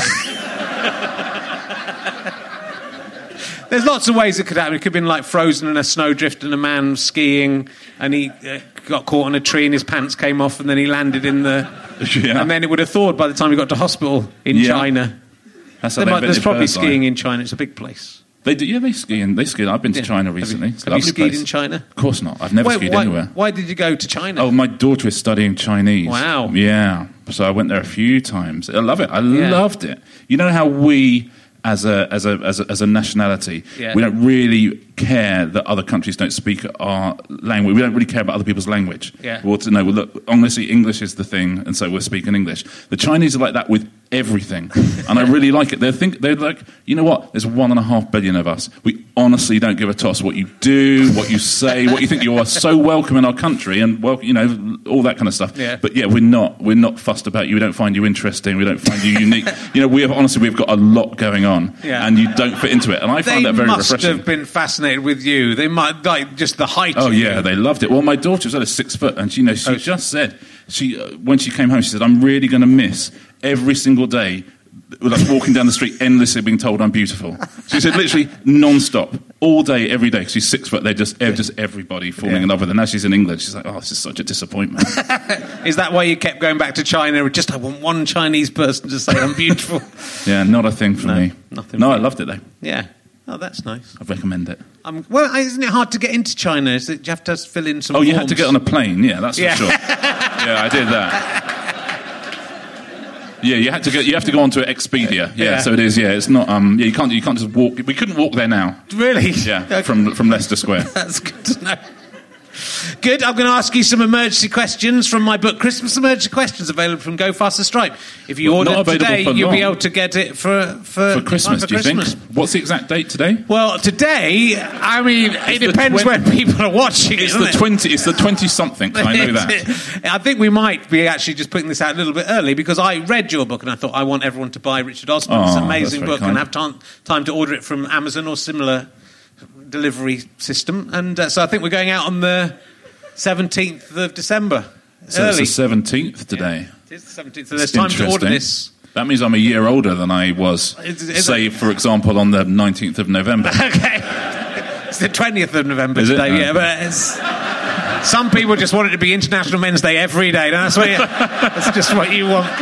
There's lots of ways it could happen. It could have been like frozen in a snowdrift and a man skiing and he uh, got caught on a tree and his pants came off and then he landed in the... Yeah. And then it would have thawed by the time he got to hospital in Yeah. China. That's how There they might, there's invented probably birds' eye. skiing in China. It's a big place. They do, yeah, they ski. And they ski. I've been to Yeah. China Have you- recently. It's a have you lovely skied place. in China? Of course not. I've never Wait, skied why, anywhere. why did you go to China? Oh, my daughter is studying Chinese. Wow. Yeah. So I went there a few times. I love it. I Yeah. loved it. You know how we, as a as a as a, as a nationality, Yeah. we don't really care that other countries don't speak our language. We don't really care about other people's language. Yeah. Well, to know, well, look, honestly, English is the thing, and so we're speaking English. The Chinese are like that with everything, and I really like it. They think they're like, you know what? There's one and a half billion of us. We honestly don't give a toss what you do, what you say, what you think. You are so welcome in our country, and well, you know, all that kind of stuff. Yeah. But yeah, we're not. We're not fussed about you. We don't find you interesting. We don't find you unique. You know, we have honestly, we've got a lot going on, Yeah. and you don't fit into it. And I they find that very must refreshing. have been fascinated with you. They might, like, just the height Oh of yeah, you. they loved it. Well, my daughter was at a six foot, and you know, she Oh. just said she uh, when she came home, she said, "I'm really going to miss every single day." Like walking down the street, endlessly being told I'm beautiful. She said, literally non-stop, all day, every day. Because she's six foot, they just, ev- just everybody falling Yeah. in love with her. Now she's in England. She's like, oh, this is such a disappointment. Is that why you kept going back to China? Just I want one Chinese person to say I'm beautiful. Yeah, not a thing for No, me. nothing No, for I you. loved it though. Yeah. Oh, that's nice. I recommend it. Um, well, isn't it hard to get into China? Is it, do you have to fill in some Oh, you forms? had to get on a plane. Yeah, that's Yeah. for sure. Yeah, I did that. Yeah, you had to go. You have to go onto Expedia. Yeah, Yeah. so it is. Yeah, it's not. Um, yeah, you can't. You can't just walk. We couldn't walk there now. Really? Yeah, Okay. from from Leicester Square. That's good to know. Good. I'm going to ask you some emergency questions from my book, Christmas Emergency Questions, available from Go Faster Stripe. If you Not order it available today, for you'll be long. able to get it for for, For Christmas, for do you Christmas. think? What's the exact date today? Well, today, I mean, it the depends twen- when people are watching it, It's isn't the it? twenty. It's the twenty something. I know that. I think we might be actually just putting this out a little bit early because I read your book and I thought I want everyone to buy Richard Osman's Oh, that's amazing very book kind. and have time, time to order it from Amazon or similar delivery system. And uh, so I think we're going out on the seventeenth of December. So early. it's the seventeenth today. It is the seventeenth, so there's time to order Interesting. this. That means I'm a year older than I was, Is- is say, it- for example, on the nineteenth of November. Okay. It's the twentieth of November Is it? today, Oh. yeah, but it's... Some people just want it to be International Men's Day every day. That's, what you, that's just what you want.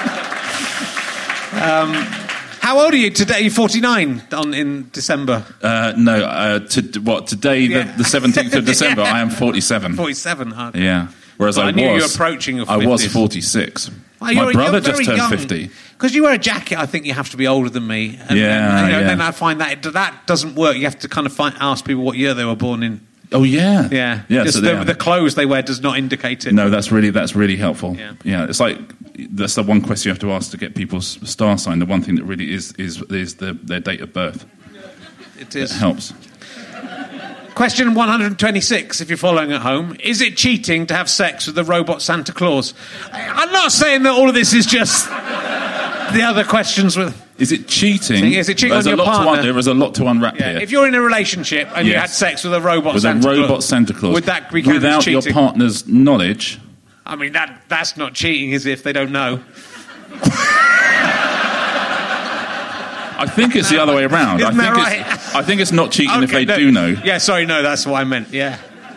Um, how old are you today? You're forty-nine on, in December. Uh, no, uh, to, what today, Yeah. the, the seventeenth of December, Yeah. I am forty-seven. forty-seven, huh? Yeah. Whereas Well, I, I knew you was were approaching your I was fifties. forty-six. Well, My you're- brother you're just very turned young. fifty. Because you wear a jacket, I think you have to be older than me. And, Yeah, and, you know, yeah. then I find that that doesn't work. You have to kind of find, ask people what year they were born in. Oh yeah, Yeah, yeah. Just so the, they- the clothes they wear does not indicate it. no, that's really that's really helpful. Yeah. Yeah, it's like that's the one question you have to ask to get people's star sign. The one thing that really is is is the, their date of birth. It It is. helps. Question one hundred twenty-six, if you're following at home. Is it cheating to have sex with the robot Santa Claus? I- I'm not saying that all of this is just the other questions with... Is it cheating? Is it cheating There's on a your lot to partner? un- there is a lot to unwrap Yeah, here. if you're in a relationship and you Yes. had sex with a robot with Santa a robot Claus... Santa Claus, Would that be counted as without your cheating? partner's knowledge? I mean, that that's not cheating, is it, if they don't know? I think it's the other way around. I Isn't think that it's right? I think it's not cheating if Okay, they no. do know. Yeah, sorry, no, that's what I meant, yeah.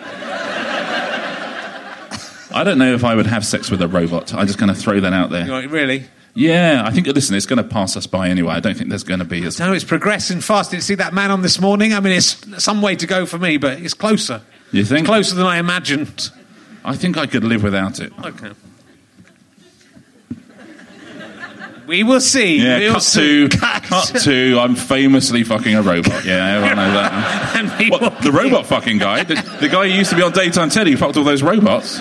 I don't know if I would have sex with a robot. I'm just going to throw that out there. You're like, really? Yeah, I think, listen, it's going to pass us by anyway. I don't think there's going to be as... No, it's progressing fast. Did you see that man on this morning? I mean, it's some way to go for me, but it's closer. You think? It's closer than I imagined. I think I could live without it. Okay. We will see. Yeah, we'll cut see. to, cut to, I'm famously fucking a robot. Yeah, everyone knows that. And people- What, the robot fucking guy? The, the guy who used to be on daytime telly who fucked all those robots?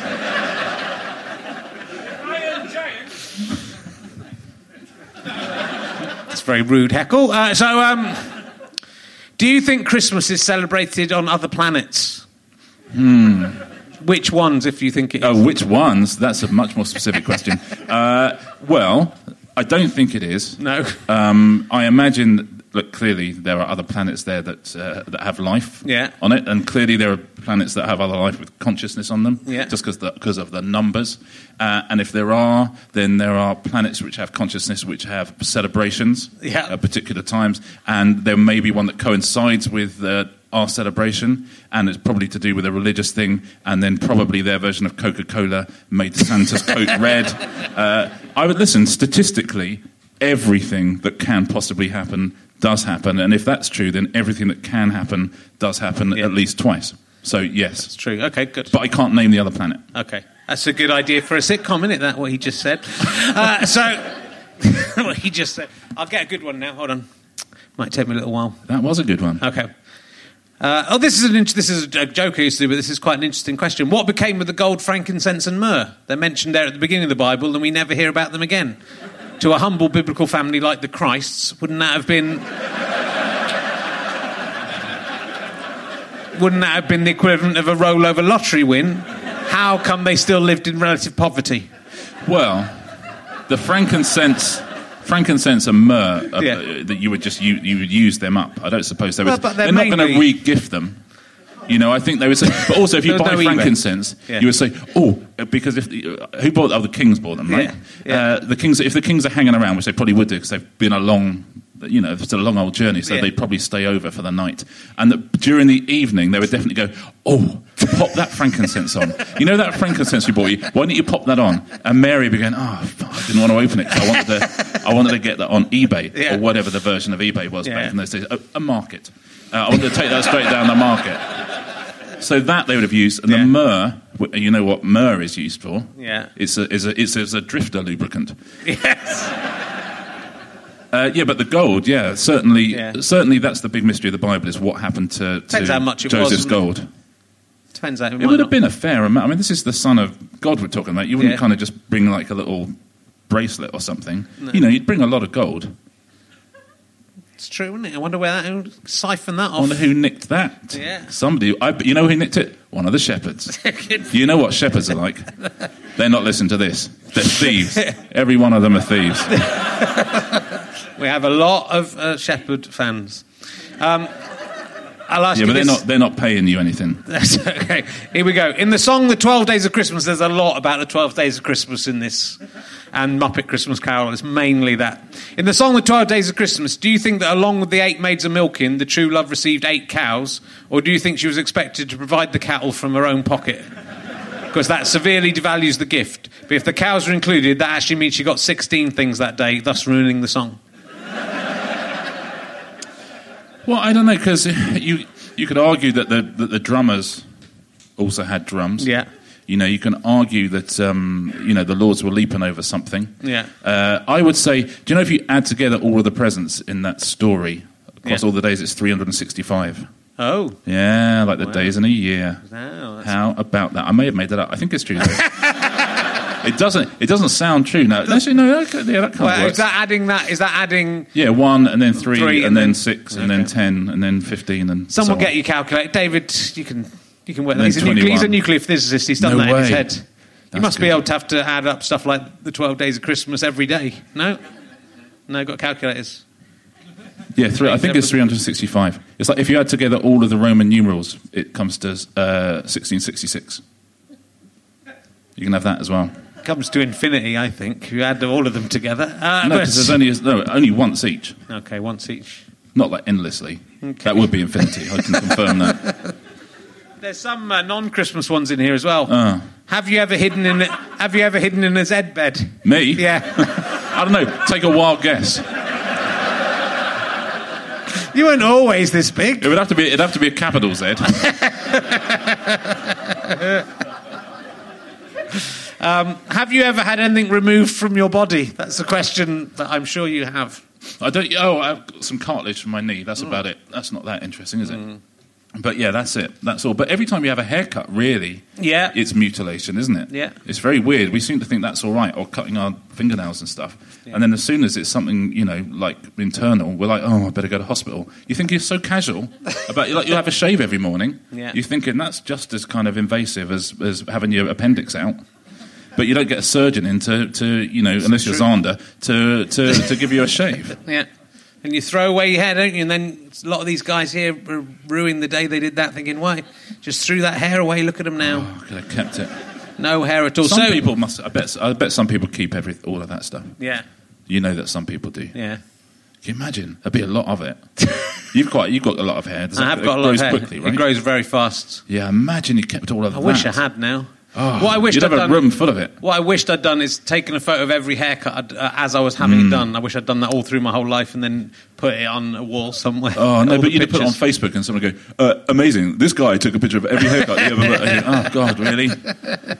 It's very rude, Heckle. Uh, so, um, do you think Christmas is celebrated on other planets? Which ones, if you think it is? Oh, which ones? That's a much more specific question. Uh, well, I don't think it is. No. Um, I imagine... Look, clearly there are other planets there that uh, that have life yeah. on it, and clearly there are planets that have other life with consciousness on them, yeah. just because of the numbers. Uh, and if there are, then there are planets which have consciousness, which have celebrations yeah. at particular times, and there may be one that coincides with uh, our celebration, and it's probably to do with a religious thing, and then probably their version of Coca-Cola made Santa's coat red. Uh, I would listen, statistically, everything that can possibly happen does happen, and if that's true, then everything that can happen does happen yeah. at least twice. So, yes. That's true. Okay, good. But I can't name the other planet. Okay. That's a good idea for a sitcom, isn't it, that, what he just said? uh, so, what he just said. I'll get a good one now. Hold on. Might take me a little while. That was a good one. Okay. Uh, oh, this is an this is a joke I used to do, but this is quite an interesting question. What became of the gold, frankincense and myrrh? They're mentioned there at the beginning of the Bible, and we never hear about them again. To a humble biblical family like the Christs, wouldn't that have been... wouldn't that have been the equivalent of a rollover lottery win? How come they still lived in relative poverty? Well, the frankincense... Frankincense and myrrh, uh, yeah. uh, that you would just you, you would use them up. I don't suppose they would. Well, but they're they're not mainly... going to re-gift them. You know, I think they would say. But also, if you buy no frankincense, yeah. you would say, "Oh, because if uh, who bought? Oh, the kings bought them, right? Yeah. Yeah. Uh, the kings. If the kings are hanging around, which they probably would do, because they've been a long, you know, it's a long old journey, so yeah. they'd probably stay over for the night. And the, during the evening, they would definitely go, "Oh, pop that frankincense on. You know that frankincense we bought you? Why don't you pop that on?" And Mary would be going, "Oh, I didn't want to open it because I wanted to, I wanted to get that on eBay yeah. or whatever the version of eBay was yeah. back in those days, a, a market. Uh, I wanted to take that straight down the market." So that they would have used, and yeah. the myrrh. You know what myrrh is used for? Yeah, it's a, it's a, it's, it's a drifter lubricant. Yes. Uh, yeah, but the gold, yeah, certainly, yeah. certainly that's the big mystery of the Bible is what happened to, to how much it Joseph's was, gold. Depends how it, it would have been a fair amount. I mean, this is the son of God we're talking about. You wouldn't yeah. kind of just bring like a little bracelet or something. No. You know, you'd bring a lot of gold. It's true, wouldn't it? I wonder where that who siphoned that off. I wonder who nicked that. Yeah. Somebody. I, you know who nicked it? One of the shepherds. You know what shepherds are like? They're not listening to this. They're thieves. Every one of them are thieves. We have a lot of uh, shepherd fans. Um, I'll ask yeah, you but they're this. not, they're not paying you anything. That's okay. Here we go. In the song The twelve Days of Christmas, there's a lot about the twelve Days of Christmas in this. And Muppet Christmas Carol is mainly that. In the song The twelve Days of Christmas, do you think that along with the eight maids of milking, the true love received eight cows? Or do you think she was expected to provide the cattle from her own pocket? Because that severely devalues the gift. But if the cows are included, that actually means she got sixteen things that day, thus ruining the song. Well, I don't know, because you you could argue that the that the drummers also had drums. Yeah. You know, you can argue that um, you know the Lords were leaping over something. Yeah. Uh, I would say, do you know if you add together all of the presents in that story across yeah. all the days, it's three hundred sixty-five. Oh. Yeah, like the wow. days in a year. Wow, How about that? I may have made that up. I think it's true. It doesn't. It doesn't sound true. No, actually, no. That, yeah, that kind well, of works. Is that adding that? Is that adding? Yeah, one and then three, three and, and then, then six, okay. and then ten, and then fifteen, and someone so get on. your calculator, David. You can you can work. And That. He's, a nuclear, he's a twenty-one. nuclear physicist. He's done No that in his way. head. You That's must be good. able to have to add up stuff like the twelve days of Christmas every day. No, no, got calculators. Yeah, three, I think it's three hundred sixty-five. It's like if you add together all of the Roman numerals, it comes to uh, sixteen sixty-six. You can have that as well. Comes to infinity, I think. You add all of them together. Uh, No, but- because there's only no, only once each. Okay, once each. Not like endlessly. Okay. That would be infinity. I can confirm that. There's some uh, non-Christmas ones in here as well. Oh. Have you ever hidden in? Have you ever hidden in a Zed bed? Me? Yeah. I don't know. Take a wild guess. You weren't always this big. It would have to be. It'd have to be a capital Z. Um, have you ever had anything removed from your body? That's a question that I'm sure you have. I don't. Oh, I've got some cartilage from my knee. That's about it. That's not that interesting, is it? Mm. But yeah, that's it. That's all. But every time you have a haircut, really, Yeah. it's mutilation, isn't it? Yeah. It's very weird. We seem to think that's all right, or cutting our fingernails and stuff. And then as soon as it's something, you know, like internal, we're like, oh, I better go to hospital. You think you're so casual about, like, you have a shave every morning. Yeah. You're thinking that's just as kind of invasive as, as having your appendix out. But you don't get a surgeon in to, to you know, unless you're Xander, to, to, to give you a shave. Yeah. And you throw away your hair, don't you? And then a lot of these guys here ruined the day they did that, thinking, why? Just threw that hair away, look at them now. Oh, could have kept it. No hair at all. Some so, people must, I bet, I bet some people keep every, all of that stuff. Yeah. You know that some people do. Yeah. Can you imagine? There'd be a lot of it. you've got you've got a lot of hair. Does I that, have got it a lot grows of hair. quickly, right? It grows very fast. Yeah, imagine you kept all of I that. wish I had now. Oh, what I wished you'd I'd have done, a room full of it. What I wished I'd done is taken a photo of every haircut uh, as I was having Mm. it done. I wish I'd done that all through my whole life and then put it on a wall somewhere. Oh, no, All but the you'd put it on pictures. Facebook and someone would go, uh, amazing, this guy took a picture of every haircut he ever put. Oh, God, really? Uh,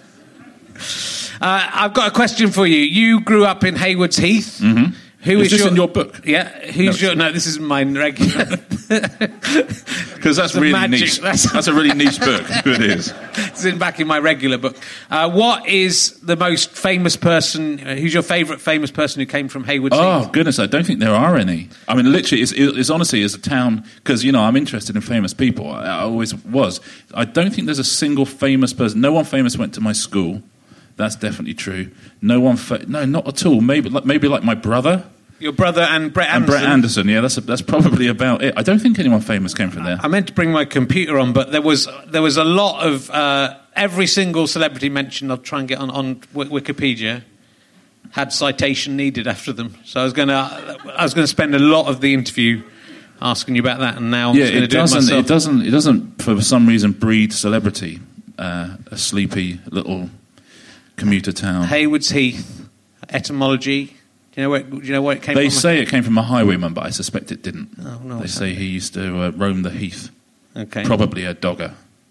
I've got a question for you. You grew up in Haywards Heath. Mm-hmm. Who is is this your, in your book? Yeah. Who's No, your? No, this is mine regular. Because that's The really magic- niche. that's- That's a really niche book. It is. It's in back in my regular book. Uh, what is the most famous person? Uh, who's your favourite famous person who came from Haywards Oh, Heath? goodness, I don't think there are any. I mean, literally, it's, it's honestly, as a town, because, you know, I'm interested in famous people. I, I always was. I don't think there's a single famous person. No one famous went to my school. That's definitely true. No one, fa- no, not at all. Maybe, like, maybe like my brother. Your brother and Brett And Anderson. Brett Anderson, yeah, that's a, that's probably about it. I don't think anyone famous came from there. I meant to bring my computer on, but there was there was a lot of uh, every single celebrity mentioned. I'll try and get on on W- Wikipedia. Had citation needed after them, so I was going to I was going to spend a lot of the interview asking you about that, and now I'm Yeah, just going to it do it doesn't. myself. It doesn't. It doesn't. For some reason, breed celebrity. Uh, a sleepy little commuter town. Haywards Heath etymology. Do you know where? Do you know where it came They from? say it came from a highwayman, but I suspect it didn't. Oh, no, they what's say he used to uh, roam the heath. Okay. Probably a dogger.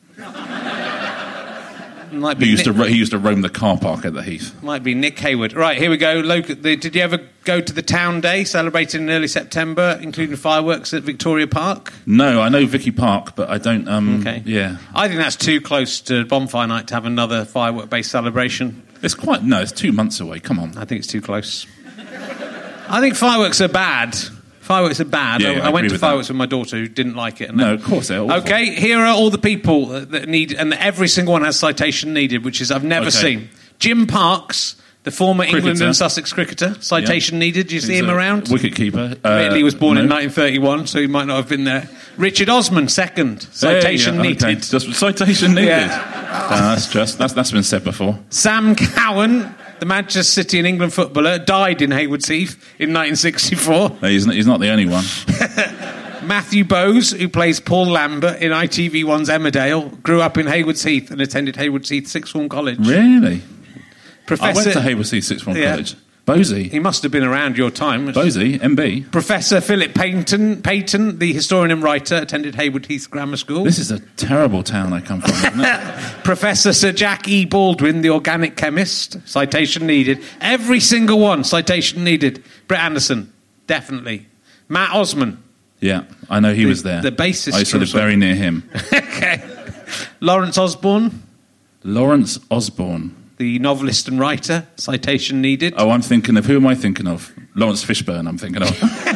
Might He be used Nick, to ro- he used to roam the car park at the heath. might be Nick Hayward. Right, here we go. Local, the, did you ever go to the Town Day celebrated in early September, including fireworks at Victoria Park? No, I know Vicky Park, but I don't. Um, Okay. Yeah, I think that's too close to Bonfire Night to have another firework-based celebration. it's quite. No, it's two months away. Come on. I think it's too close. I think fireworks are bad. Fireworks are bad. Yeah, I, yeah, I I went agree to with fireworks that. with my daughter who didn't like it. And No, of course they're awful. Okay, here are all the people that need, and every single one has citation needed, which is I've never Okay. seen. Jim Parks, the former England Cricketer. and Sussex cricketer, citation Yeah. needed. Do you see He's him a around? Wicket keeper. Uh, Admittedly, he was born in no. nineteen thirty-one, so he might not have been there. Richard Osman, second, citation There you go. Okay. needed. Just citation needed. Yeah. Uh, that's just that's that's been said before. Sam Cowan, the Manchester City and England footballer, died in Haywards Heath in nineteen sixty-four. No, he's not, he's not the only one. Matthew Bowes, who plays Paul Lambert in I T V one's Emmerdale, grew up in Haywards Heath and attended Haywards Heath Sixth Form College. Really? Professor, I went to Haywards Heath Sixth Form Yeah. College. Bosey. He must have been around your time. Bosey, M B. Professor Philip Payton, Payton, the historian and writer, attended Haywards Heath Grammar School. This is a terrible town I come from, isn't it? Professor Sir Jack E. Baldwin, the organic chemist, citation needed. Every single one, citation needed. Brett Anderson, definitely. Matt Osman. Yeah, I know he The- was there. the bassist I used to live from- very near him. Okay. Lawrence Osborne, Lawrence Osborne. the novelist and writer, citation needed. Oh, I'm thinking of, who am I thinking of? Lawrence Fishburne, I'm thinking of.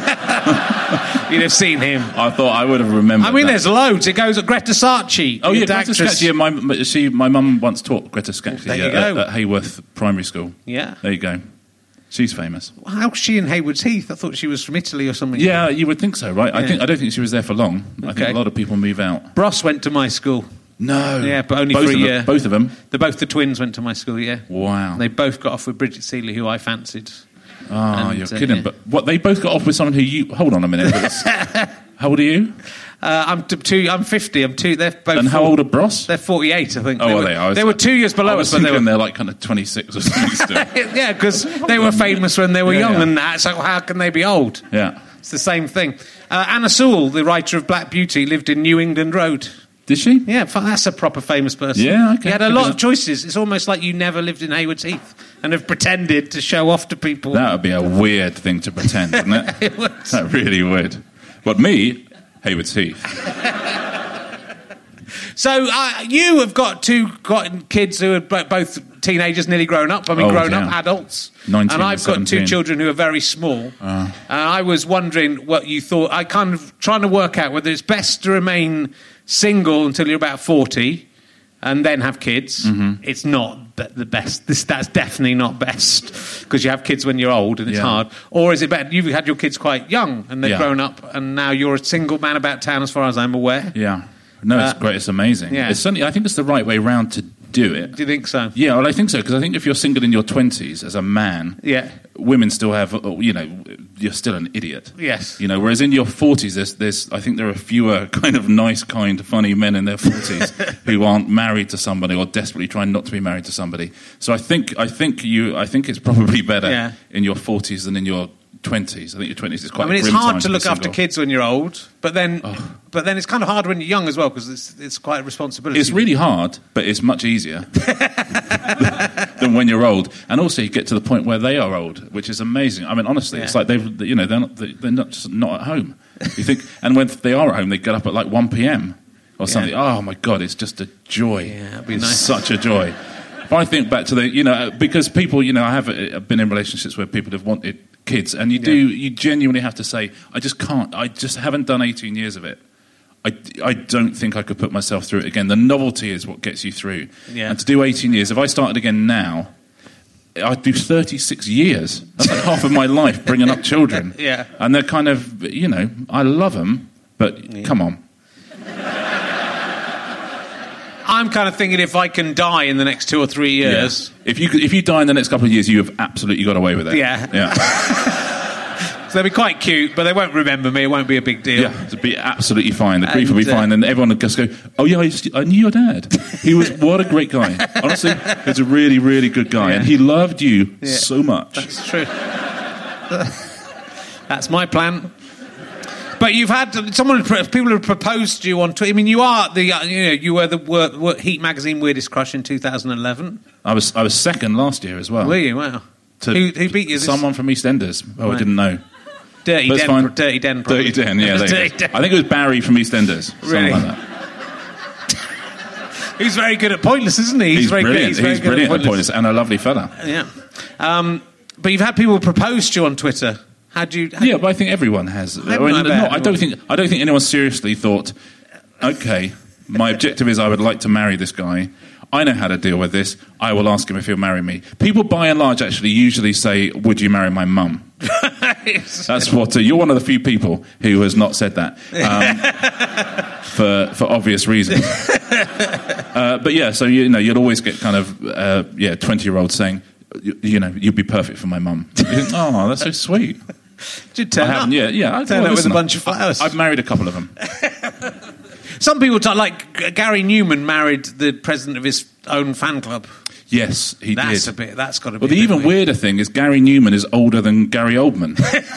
You'd have seen him. I thought I would have remembered I mean, that. there's loads. It goes at Greta Sarchi. Oh, yeah, the Greta actress. Scacchi. Yeah, my, she, my mum once taught Greta Scacchi There you at, go. at, at Hayworth Primary School. Yeah. There you go. She's famous. How's she in Haywards Heath? I thought she was from Italy or something. Yeah, you would think so, right? I Yeah. think I don't think she was there for long. I Okay. think a lot of people move out. Bros went to my school. No. Yeah, but only both for a of them, year. Both of them? They both the twins went to my school, yeah. Wow. They both got off with Bridget Seeley, who I fancied. Oh, And, you're uh, kidding. yeah. But what, they both got off with someone who you... Hold on a minute. How old are you? Uh, I'm t- two. I'm fifty. I'm two. They're both. And how four- old are Bros? They're forty-eight, I think. Oh, they are were, they? I was- they were two years below I was us, but they thinking were. they're like kind of twenty-six or something still. Yeah, because they were famous when they were Yeah, young, yeah. and that. So how can they be old? Yeah. It's the same thing. Uh, Anna Sewell, the writer of Black Beauty, lived in New England Road. Did she? Yeah, f- that's a proper famous person. Yeah, okay. He had a Could lot be of that. choices. It's almost like you never lived in Haywards Heath and have pretended to show off to people. That would be a weird thing to pretend, wouldn't it? It would. That really would. But me, Haywards Heath. So uh, you have got two got kids who are b- both teenagers, nearly grown up. I mean, Oh, grown yeah. up adults. nineteen and I've got two seventeen. children who are very small. Uh. And I was wondering what you thought. I kind of trying to work out whether it's best to remain single until you're about forty and then have kids. Mm-hmm. It's not be- the best. This, that's definitely not best because you have kids when you're old and it's Yeah. hard. Or is it better? You've had your kids quite young and they've Yeah. grown up and now you're a single man about town as far as I'm aware. Yeah. No, it's Uh, great. It's amazing. yeah. It's certainly, I think it's the right way round to do it. Do you think so? Yeah, well, I think so, because I think if you're single in your twenties as a man, Yeah. women still have, uh, you know, you're still an idiot. Yes. You know, whereas in your forties, there's, there's, I think there are fewer kind of nice, kind, funny men in their forties who aren't married to somebody or desperately trying not to be married to somebody. So I think, I think you, I think it's probably better Yeah. in your forties than in your twenties. I think your twenties is quite. I mean, a it's grim time hard to be look after single. kids when you're old, but then, Oh. but then it's kind of hard when you're young as well because it's it's quite a responsibility. It's really hard, but it's much easier than when you're old. And also, you get to the point where they are old, which is amazing. I mean, honestly, it's Yeah. like they've, you know, they're not, they're not just not at home. You think, and when they are at home, they get up at like one p.m. or something. Oh my God, it's just a joy. Yeah, it'd be it's nice. such a joy. If I think back to the, you know, because people, you know, I have uh, been in relationships where people have wanted kids, and you do, you genuinely have to say, I just can't. I just haven't done eighteen years of it. I, I don't think I could put myself through it again. The novelty is what gets you through. Yeah. And to do eighteen years, if I started again now, I'd do thirty-six years. That's like half of my life bringing up children. Yeah. And they're kind of, you know, I love them, but come on. I'm kind of thinking if I can die in the next two or three years, Yeah. If you could- if you die in the next couple of years, you have absolutely got away with it. Yeah. Yeah. so they'll be quite cute, but they won't remember me. It won't be a big deal. Yeah, it'd be absolutely fine. The grief will be And, uh, fine, and everyone would just go, "Oh yeah, I, used to- I knew your dad. He was what a great guy. Honestly, he was a really, really good guy, Yeah. and he loved you Yeah. so much." That's true. That's my plan. But you've had someone, people have proposed to you on Twitter. I mean, you are the, uh, you know, you were the wor- wor- Heat magazine weirdest crush in two thousand eleven. I was I was second last year as well. Were you? Wow. To Who, who beat you? This? Someone from EastEnders. Oh, I Right. didn't know. Dirty But it's Den. fine. Dirty Den. Probably. Dirty Den, yeah. It was there you Dirty go. Den. I think it was Barry from EastEnders. Something Really? like that. He's very good at Pointless, isn't he? He's, very brilliant. good. He's, very good brilliant at at Pointless, and a lovely fella. Yeah. Um, but you've had people propose to you on Twitter. How do you? How Yeah, but I think everyone has. I, Haven't mean, I no, bet? I don't think I don't think anyone seriously thought, okay, my objective is I would like to marry this guy. I know how to deal with this. I will ask him if he'll marry me. People, by and large, actually usually say, "Would you marry my mum?" That's what uh, you're one of the few people who has not said that, um, for for obvious reasons. uh, but yeah, so you know, you'll always get kind of uh, yeah, twenty year olds saying, you, you know, you'd be perfect for my mum. You think, oh, that's so sweet. Did you turn I haven't, up? yeah, yeah. I, Turn well, up with listen, a bunch of flowers. I've married a couple of them. Some people talk, like G- Gary Newman married the president of his own fan club. Yes, he That's did. a bit. That's got to be. Well, a the bit even weird. weirder thing is Gary Newman is older than Gary Oldman.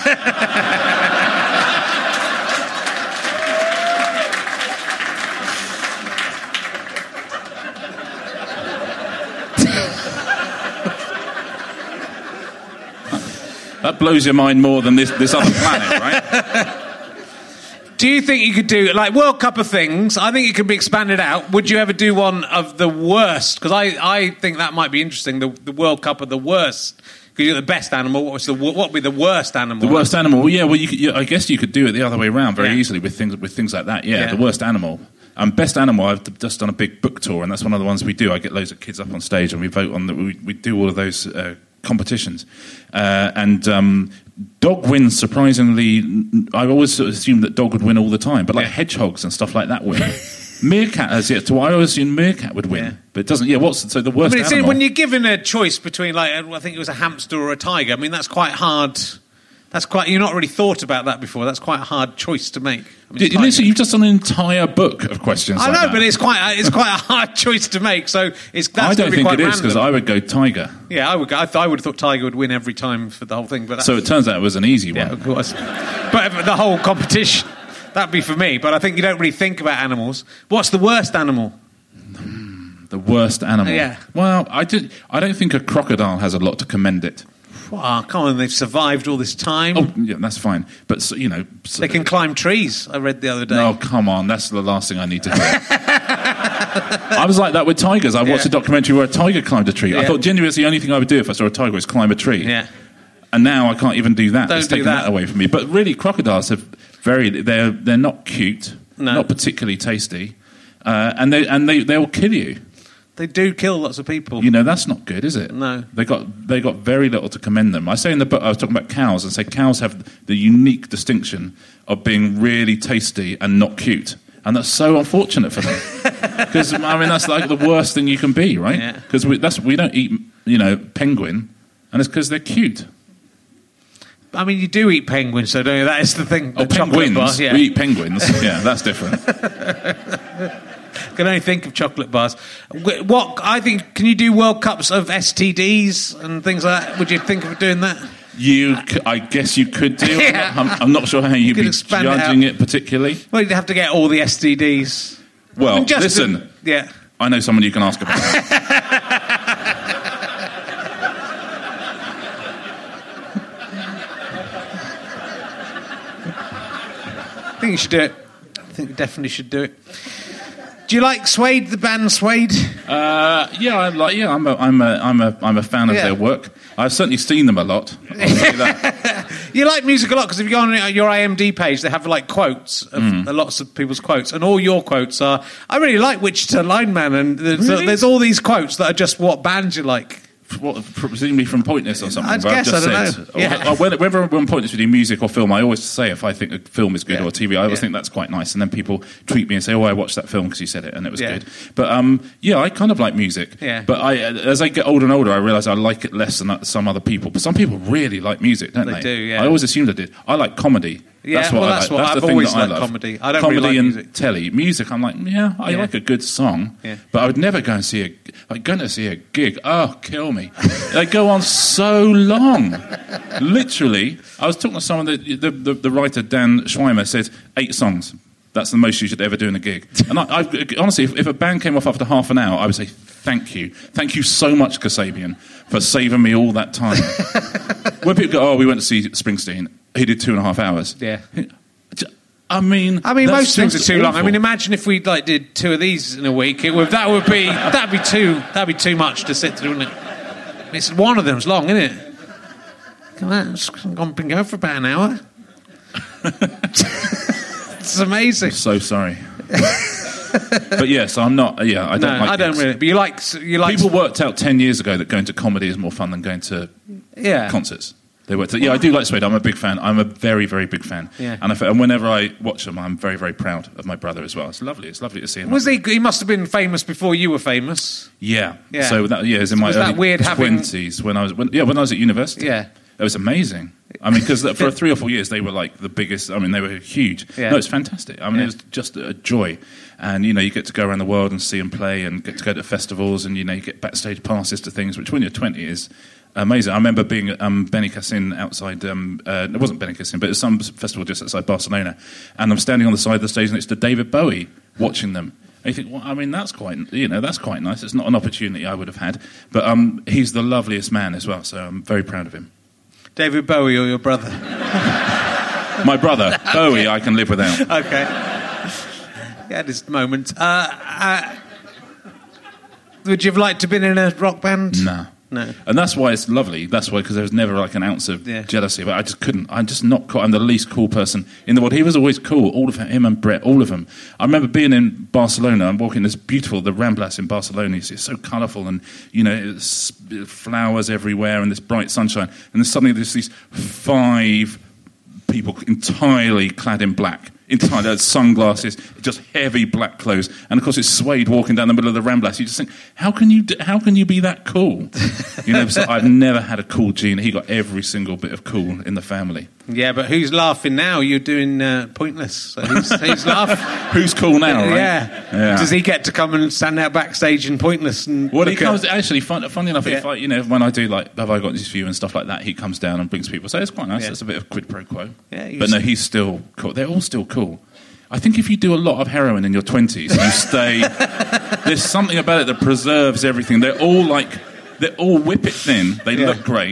That blows your mind more than this, this other planet, right? Do you think you could do like World Cup of things? I think it could be expanded out. Would you ever do one of the worst? Because I, I think that might be interesting. The, the World Cup of the worst. Because you're the best animal. What's the what would be the worst animal? The worst animal. Well, yeah. Well, you could, you, I guess you could do it the other way around very Yeah. easily with things with things like that. Yeah, Yeah. the worst animal. Um, best animal. I've d- just done a big book tour, and that's one of the ones we do. I get loads of kids up on stage, and we vote on the. We, we do all of those uh, competitions, uh, and um, dog wins. Surprisingly, I always sort of assumed that dog would win all the time, but like Yeah. hedgehogs and stuff like that win. Meerkat has yet to. I always assumed meerkat would win, Yeah. but it doesn't. Yeah, what's so the I worst mean, it's, animal? when you're given a choice between, like, I think it was a hamster or a tiger. I mean, that's quite hard. That's quite. You've not really thought about that before. That's quite a hard choice to make. I mean, Did- tiger. listen, you've just done an entire book of questions. I like know, that. but it's quite. It's quite a hard choice to make. So it's. That's I don't gonna be think quite it is because random. I would go tiger. Yeah, I would. go- I, th- I would have thought tiger would win every time for the whole thing. But that's, So it turns out it was an easy one. yeah, of course. But the whole competition, that'd be for me. But I think you don't really think about animals. What's the worst animal? The worst animal. Yeah. Well, I did. I don't think a crocodile has a lot to commend it. Oh, come on, they've survived all this time. Oh, yeah, that's fine. But, so, you know... So, they can climb trees, I read the other day. No, come on, that's the last thing I need to do. I was like that with tigers. I watched Yeah. a documentary where a tiger climbed a tree. Yeah. I thought genuinely it's the only thing I would do if I saw a tiger was climb a tree. Yeah. And now I can't even do that. Don't it's do taken that. that away from me. But really, crocodiles have very... They're, they're not cute, No. not particularly tasty, uh, and, they, and they, they'll kill you. They do kill lots of people. You know, that's not good, is it? No. They got they got very little to commend them. I say in the book, I was talking about cows, and say cows have the unique distinction of being really tasty and not cute. And that's so unfortunate for them. Because, I mean, that's like the worst thing you can be, right? Because we, that's we don't eat, you know, penguin, and it's because they're cute. I mean, you do eat penguins, so don't you? That is the thing. Oh, the chocolate penguins? bar, yeah. We eat penguins. Yeah, that's different. Can only think of chocolate bars. Wh- What I think, can you do World Cups of S T Ds and things like that? Would you think of doing that? You, c- I guess you could do. Yeah. I'm, not, I'm not sure how you'd Could be expand it judging out. it particularly. Well, you'd have to get all the S T Ds. Well, And just listen. to- yeah. I know someone you can ask about that. I think you should do it. I think you definitely should do it. Do you like Suede, the band Suede? Uh, yeah, I'm like, yeah, I'm a, I'm a, I'm a, I'm a fan of Yeah. their work. I've certainly seen them a lot. I'll say that. You like music a lot because if you go on your I M D page, they have like quotes of Mm. uh, lots of people's quotes, and all your quotes are. I really like Wichita Lineman, and there's, Really? there's all these quotes that are just what bands you like. What, presumably from Pointless or something. I'd where I've guess, just I don't said, know. Yeah. Or- or whether, whether I'm on Pointless with you music or film, I always say if I think a film is good Yeah. or T V, I always Yeah. think that's quite nice. And then people tweet me and say, "Oh, I watched that film because you said it and it was Yeah. good." But um, yeah, I kind of like music. Yeah. But I, as I get older and older, I realise I like it less than some other people. But some people really like music, don't They they? do, yeah. I always assumed I did. I like comedy. Yeah, that's what well, I that's like. what that's I've the thing always that I liked love. comedy. I don't comedy really like and music. telly. Music, I'm like, yeah, I Yeah. like a good song. Yeah. But I would never go and see a like going to see a gig. Oh, kill me! They go on so long. Literally, I was talking to someone that the, the, the writer Dan Schweimer said eight songs. That's the most you should ever do in a gig. And I, I, honestly, if, if a band came off after half an hour, I would say thank you, thank you so much, Kasabian, for saving me all that time. When people go, oh, we went to see Springsteen, he did two and a half hours. Yeah. I mean, I mean, that's most things are just too long. I awful. mean, imagine if we like did two of these in a week. It would that would be that'd be too that'd be too much to sit through, wouldn't it? It's one of them's long, isn't it? Come on, it's been going for about an hour. It's amazing. So sorry. But yes, I'm not. Yeah, I don't No, like I don't gigs. really. But you like you like People worked out ten years ago that going to comedy is more fun than going to yeah. concerts. They worked. Yeah, I do like Suede. I'm a big fan. I'm a very, very big fan. Yeah. And, if, and whenever I watch them, I'm very, very proud of my brother as well. It's lovely. It's lovely to see him. Was he? He must have been famous before you were famous. Yeah. Yeah. So that yeah, it was in my Was that early weird having- twenties when I was when, yeah when I was at university. Yeah. It was amazing. I mean, because for three or four years they were like the biggest. I mean, they were huge. Yeah. No, it's fantastic. I mean, Yeah. it was just a joy. And you know, you get to go around the world and see them play, and get to go to festivals, and you know, you get backstage passes to things, which when you're twenty is amazing. I remember being at um, Benicassin outside. Um, uh, it wasn't Benicassin, but it was some festival just outside Barcelona, and I'm standing on the side of the stage next to David Bowie, watching them. And you think, well, I mean, that's quite, you know, that's quite nice. It's not an opportunity I would have had, but um, he's the loveliest man as well. So I'm very proud of him. David Bowie or your brother? My brother Bowie, I can live without. Okay. He had his moment. Uh, uh, would you have liked to have been in a rock band? No. No. And that's why it's lovely. That's why, because there was never like an ounce of Yeah. jealousy. But I just couldn't. I'm just not cool. I'm the least cool person in the world. He was always cool. All of him and Brett, all of them. I remember being in Barcelona and walking this beautiful, the Ramblas in Barcelona. It's so colourful and, you know, it's flowers everywhere and this bright sunshine. And then suddenly there's these five people entirely clad in black. Entirely, had sunglasses, just heavy black clothes, and of course it's Suede walking down the middle of the Ramblas. You just think, how can you, how can you be that cool? You know, so I've never had a cool gene. He got every single bit of cool in the family. Yeah, but who's laughing now? You're doing uh, Pointless. So who's, who's laughing? Who's cool now, right? Yeah. Yeah. Does he get to come and stand out backstage in Pointless? And Well, he look at- comes actually. Fun, funny enough, if Yeah. I, you know, when I do like "Have I Got This For You" and stuff like that, he comes down and brings people. So it's quite nice. Yeah. It's a bit of quid pro quo. Yeah, he but was- no, he's still cool. They're all still cool. I think if you do a lot of heroin in your twenties, you stay. There's something about it that preserves everything. They're all like, they're all whip it thin. They Yeah. look great.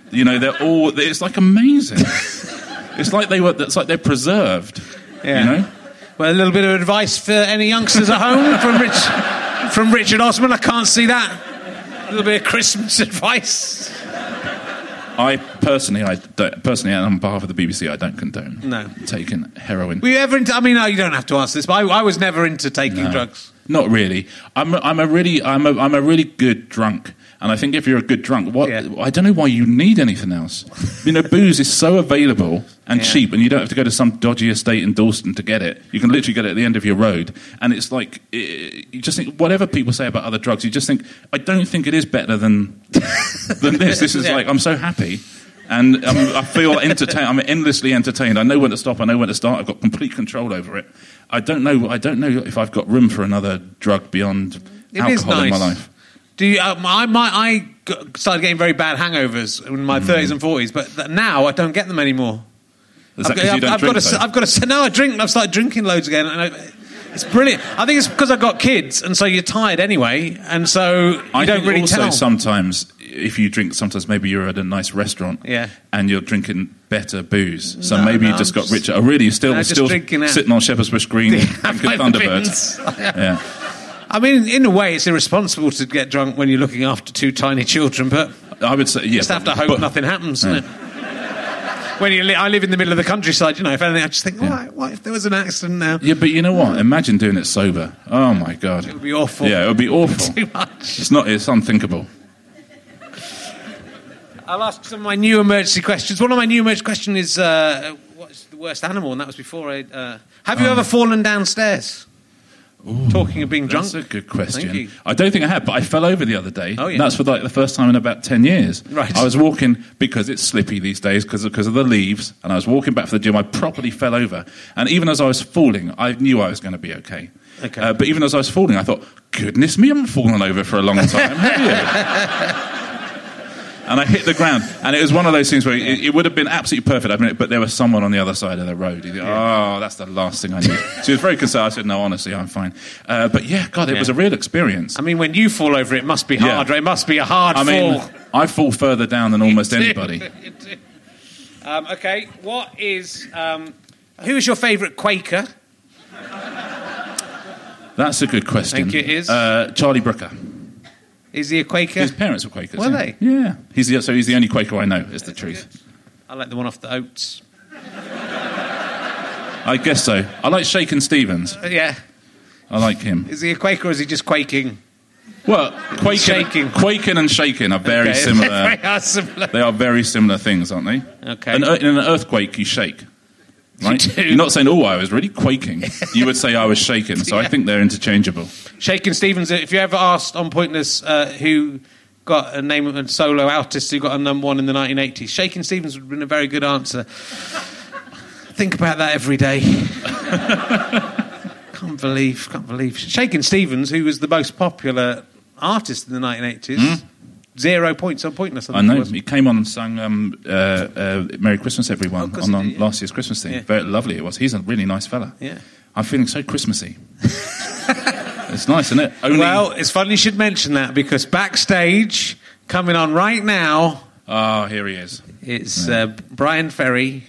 You know, they're all. It's like amazing. It's like they were. It's like they're preserved. Yeah. You know. Well, a little bit of advice for any youngsters at home from Rich, from Richard Osman. I can't see that. A little bit of Christmas advice. I personally, I don't, personally, on behalf of the B B C, I don't condone no. taking heroin. Were you ever into? I mean, no, you don't have to answer this, but I, I was never into taking no, drugs. Not really. I'm, a, I'm a really, I'm a, I'm a really good drunk, and I think if you're a good drunk, what yeah. I don't know why you need anything else. You know, booze is so available and yeah. cheap, and you don't have to go to some dodgy estate in Dalston to get it. You can literally get it at the end of your road, and it's like it, you just think whatever people say about other drugs, you just think I don't think it is better than than this. This is yeah. like I'm so happy. And um, I feel entertained. I'm endlessly entertained. I know when to stop. I know when to start. I've got complete control over it. I don't know. I don't know if I've got room for another drug beyond it alcohol is nice. in my life. Do you? Um, I my, I got, started getting very bad hangovers in my thirties mm. and forties, but th- now I don't get them anymore. Is that I've, because you don't I've drink? Got a, I've got to. No, I drink. I've started drinking loads again, and I, it's brilliant. I think it's because I've got kids, and so you're tired anyway, and so you I don't think really also tell. Sometimes, if you drink, sometimes maybe you're at a nice restaurant, yeah. and you're drinking better booze. So no, maybe no, you just I'm got richer. Oh, really? You're still no, just still drinking sitting on Shepherd's Bush Green, Yeah, drinking Thunderbird. yeah. I mean, in a way, it's irresponsible to get drunk when you're looking after two tiny children, but I would say, yeah, just have to hope but, nothing happens, yeah. isn't it? When you li- I live in the middle of the countryside, you know, if anything, I just think, Yeah. what, what if there was an accident now? Yeah, but you know what? Imagine doing it sober. Oh my God, It would be awful. Yeah, it would be awful. Too much. It's not. It's unthinkable. I'll ask some of my new emergency questions. One of my new emergency questions is, uh, what's the worst animal? And that was before I... Uh, have you um, ever fallen downstairs? Ooh, Talking of being drunk. That's a good question. Thank you. I don't think I have, but I fell over the other day. Oh, yeah. That's for like the first time in about ten years. Right. I was walking, because it's slippy these days because of, because of the leaves, and I was walking back for the gym. I properly fell over. And even as I was falling, I knew I was going to be okay. Okay. Uh, but even as I was falling, I thought, goodness me, I haven't fallen over for a long time, have you? And I hit the ground, and it was one of those things where it, it would have been absolutely perfect, I mean, but there was someone on the other side of the road. You think, oh, that's the last thing I need. She was very concerned. I said, no, honestly, I'm fine. Uh, but yeah, God, it Yeah. was a real experience. I mean, when you fall over, it must be Yeah. hard, right? It must be a hard I mean, fall. I fall further down than almost You do. anybody. You do. um, okay, what is... Um, who is your favourite Quaker? That's a good question. Think it is? Uh, Charlie Brooker. Is he a Quaker? His parents were Quakers. Were yeah. they? Yeah. He's the, so he's the only Quaker I know, is the truth. I like the one off the oats. I guess so. I like Shakin' Stevens. Uh, yeah. I like him. Is he a Quaker or is he just quaking? Well, quaking, Shaking. quaking and shaking are very Okay. similar. They are similar. They are very similar things, aren't they? Okay. An, in an earthquake, you shake. Right? You do. You're not saying, oh, I was really quaking. You would say I was shaking. So I think they're interchangeable. Shakin' Stevens, if you ever asked on Pointless uh, who got a name of a solo artist who got a number one in the nineteen eighties, Shakin' Stevens would have been a very good answer. Think about that every day. can't believe, can't believe. Shakin' Stevens, who was the most popular artist in the nineteen eighties, mm. zero points on Pointless. I, I know. He came on and sang um, uh, uh, Merry Christmas, Everyone, oh, on, on yeah. last year's Christmas thing. Yeah. Very lovely it was. He's a really nice fella. Yeah. I'm feeling so Christmassy. It's nice, isn't it? Only... Well, it's funny you should mention that because backstage, coming on right now... Oh, here he is. It's yeah. uh, Brian Ferry.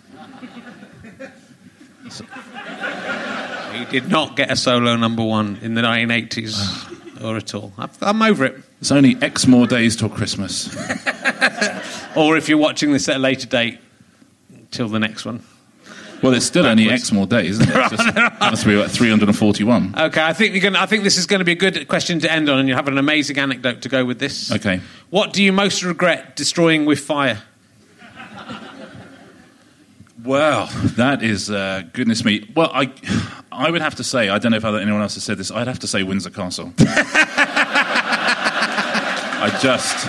He did not get a solo number one in the nineteen eighties or at all. I'm over it. It's only X more days till Christmas. Or if you're watching this at a later date, till the next one. Well, it's still Backwards. Only X more days, isn't it? It's just, it must be about three hundred forty-one. Okay, I think, you're gonna, I think this is going to be a good question to end on, and you have an amazing anecdote to go with this. Okay. What do you most regret destroying with fire? Well, that is, uh, goodness me. Well, I I would have to say, I don't know if anyone else has said this, I'd have to say Windsor Castle. I just...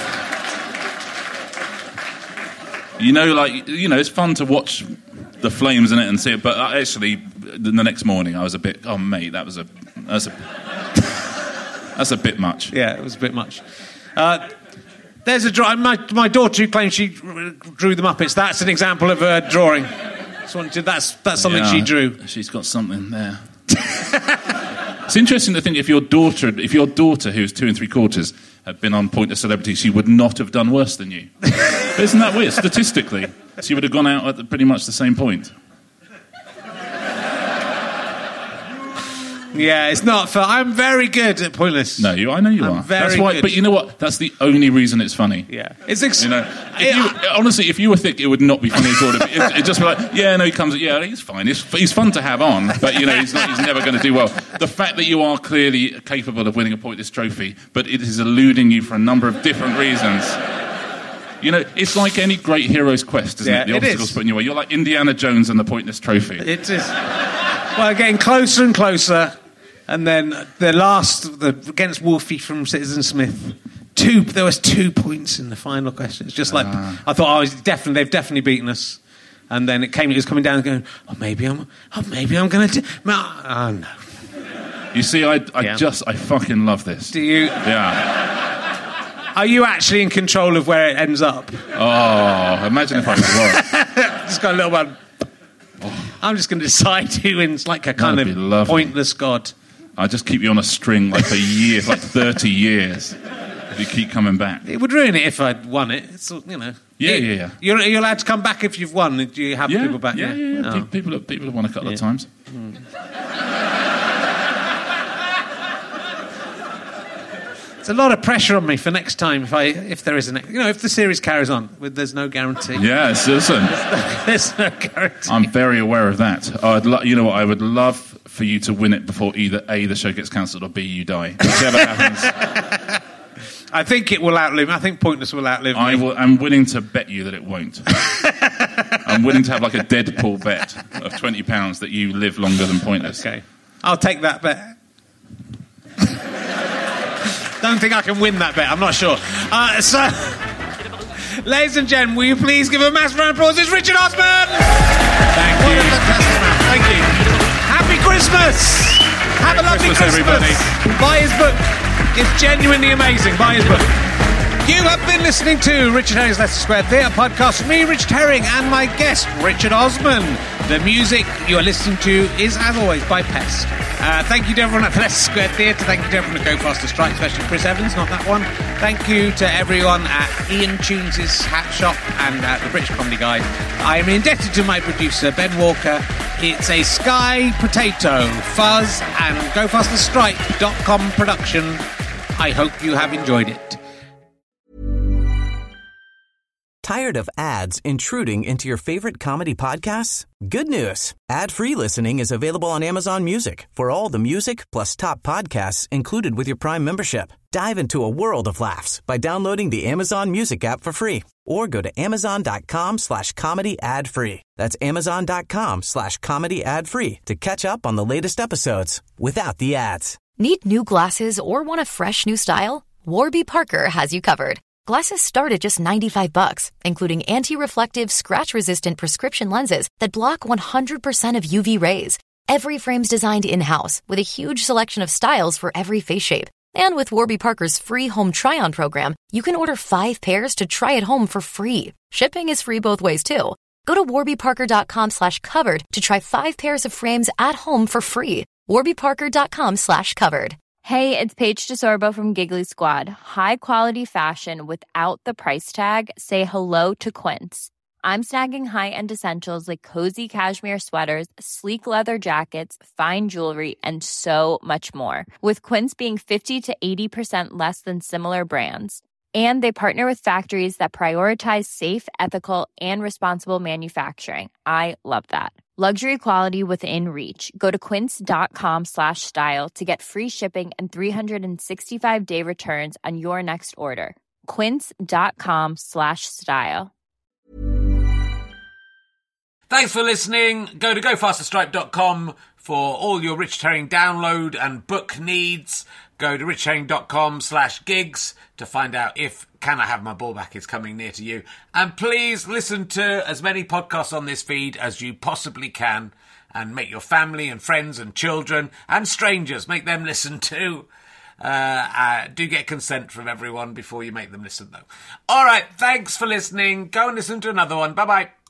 You know, like, you know, it's fun to watch the flames in it and see it, but actually, the next morning I was a bit, oh, mate, that was a... That's a, that's a bit much. Yeah, it was a bit much. Uh... There's a drawing. My, my daughter who claims she drew the Muppets. That's an example of a drawing. To, that's that's something yeah, she drew. She's got something there. It's interesting to think if your daughter, if your daughter who's two and three quarters, had been on Pointless Celebrity, she would not have done worse than you. Isn't that weird? Statistically, she would have gone out at the, pretty much the same point. Yeah, it's not fun. I'm very good at Pointless. No, you. I know you I'm are. Very That's why. good. But you know what? That's the only reason it's funny. Yeah, it's ex- you know. If you, honestly, if you were thick, it would not be funny at all. It'd, it'd just be like, yeah, no, he comes. Yeah, he's fine. He's, he's fun to have on, but you know, he's not. He's never going to do well. The fact that you are clearly capable of winning a Pointless trophy, but it is eluding you for a number of different reasons. You know, it's like any great hero's quest, isn't Yeah, it? The it obstacles is. put in your way. You're like Indiana Jones and the Pointless trophy. It is. Well, getting closer and closer. And then the last, the, against Wolfie from Citizen Smith, two. There was two points in the final question. It's just like Ah. I thought, oh, it's definitely they've definitely beaten us. And then it came, it was coming down, and going, oh, maybe I'm, oh, maybe I'm going to. Oh no. You see, I, I Yeah. just, I fucking love this. Do you? Yeah. Are you actually in control of where it ends up? Oh, imagine if I was. Just got a little one. I'm just going to decide who wins, like a kind That'd of be lovely. pointless god. I just keep you on a string like for years, like thirty years. If you keep coming back. It would ruin it if I'd won it. It's, you know. Yeah, It- yeah, yeah. You're, you're allowed to come back if you've won. Do you have Yeah, people back? yeah, yeah. yeah. Oh. Pe- People, have, people have won a couple Yeah. of times. It's a lot of pressure on me for next time if I if there is an you know if the series carries on. With, there's no guarantee. Yes, listen. There's no guarantee. I'm very aware of that. I'd lo- you know what? I would love for you to win it before either A, the show gets cancelled, or B, you die. Whichever happens. I think it will outlive. I think Pointless will outlive I me. will, I'm willing to bet you that it won't. I'm willing to have like a Deadpool bet of twenty pounds that you live longer than Pointless. Okay, I'll take that bet. Don't think I can win that bet. I'm not sure. Uh, so, ladies and gentlemen, will you please give a massive round of applause? It's Richard Osman. Thank What you. a fantastic man. Thank you. Happy Christmas. Have a lovely Christmas, Christmas. everybody. Buy his book. It's genuinely amazing. Buy his book. You have been listening to Richard Herring's Leicester Square Theatre podcast with me, Richard Herring, and my guest, Richard Osman. The music you are listening to is, as always, by Pest. Uh, thank you to everyone at Leicester Square Theatre. Thank you to everyone at Go Faster Strike, especially Chris Evans, not that one. Thank you to everyone at Ian Tunes' Hat Shop and at the British Comedy Guide. I am indebted to my producer, Ben Walker. It's a Sky Potato, Fuzz, and Go Faster Stripe dot com production. I hope you have enjoyed it. Tired of ads intruding into your favorite comedy podcasts? Good news. Ad-free listening is available on Amazon Music for all the music plus top podcasts included with your Prime membership. Dive into a world of laughs by downloading the Amazon Music app for free or go to amazon.com slash comedy ad free. That's amazon.com slash comedy ad free to catch up on the latest episodes without the ads. Need new glasses or want a fresh new style? Warby Parker has you covered. Glasses start at just ninety-five bucks, including anti-reflective, scratch-resistant prescription lenses that block one hundred percent of U V rays. Every frame's designed in-house with a huge selection of styles for every face shape. And with Warby Parker's free home try-on program, you can order five pairs to try at home for free. Shipping is free both ways, too. Go to warbyparker.com slash covered to try five pairs of frames at home for free. warbyparker.com slash covered. Hey, it's Paige DeSorbo from Giggly Squad. High quality fashion without the price tag. Say hello to Quince. I'm snagging high-end essentials like cozy cashmere sweaters, sleek leather jackets, fine jewelry, and so much more. With Quince being fifty to eighty percent less than similar brands. And they partner with factories that prioritize safe, ethical, and responsible manufacturing. I love that. Luxury quality within reach. Go to quince.com slash style to get free shipping and three sixty-five day returns on your next order. Quince.com slash style. Thanks for listening. Go to go faster stripe dot com for all your Richard Herring download and book needs. Go to richardherring.com slash gigs to find out if Can I Have My Ball Back is coming near to you. And please listen to as many podcasts on this feed as you possibly can and make your family and friends and children and strangers, make them listen too. Uh, uh, do get consent from everyone before you make them listen, though. All right, thanks for listening. Go and listen to another one. Bye-bye.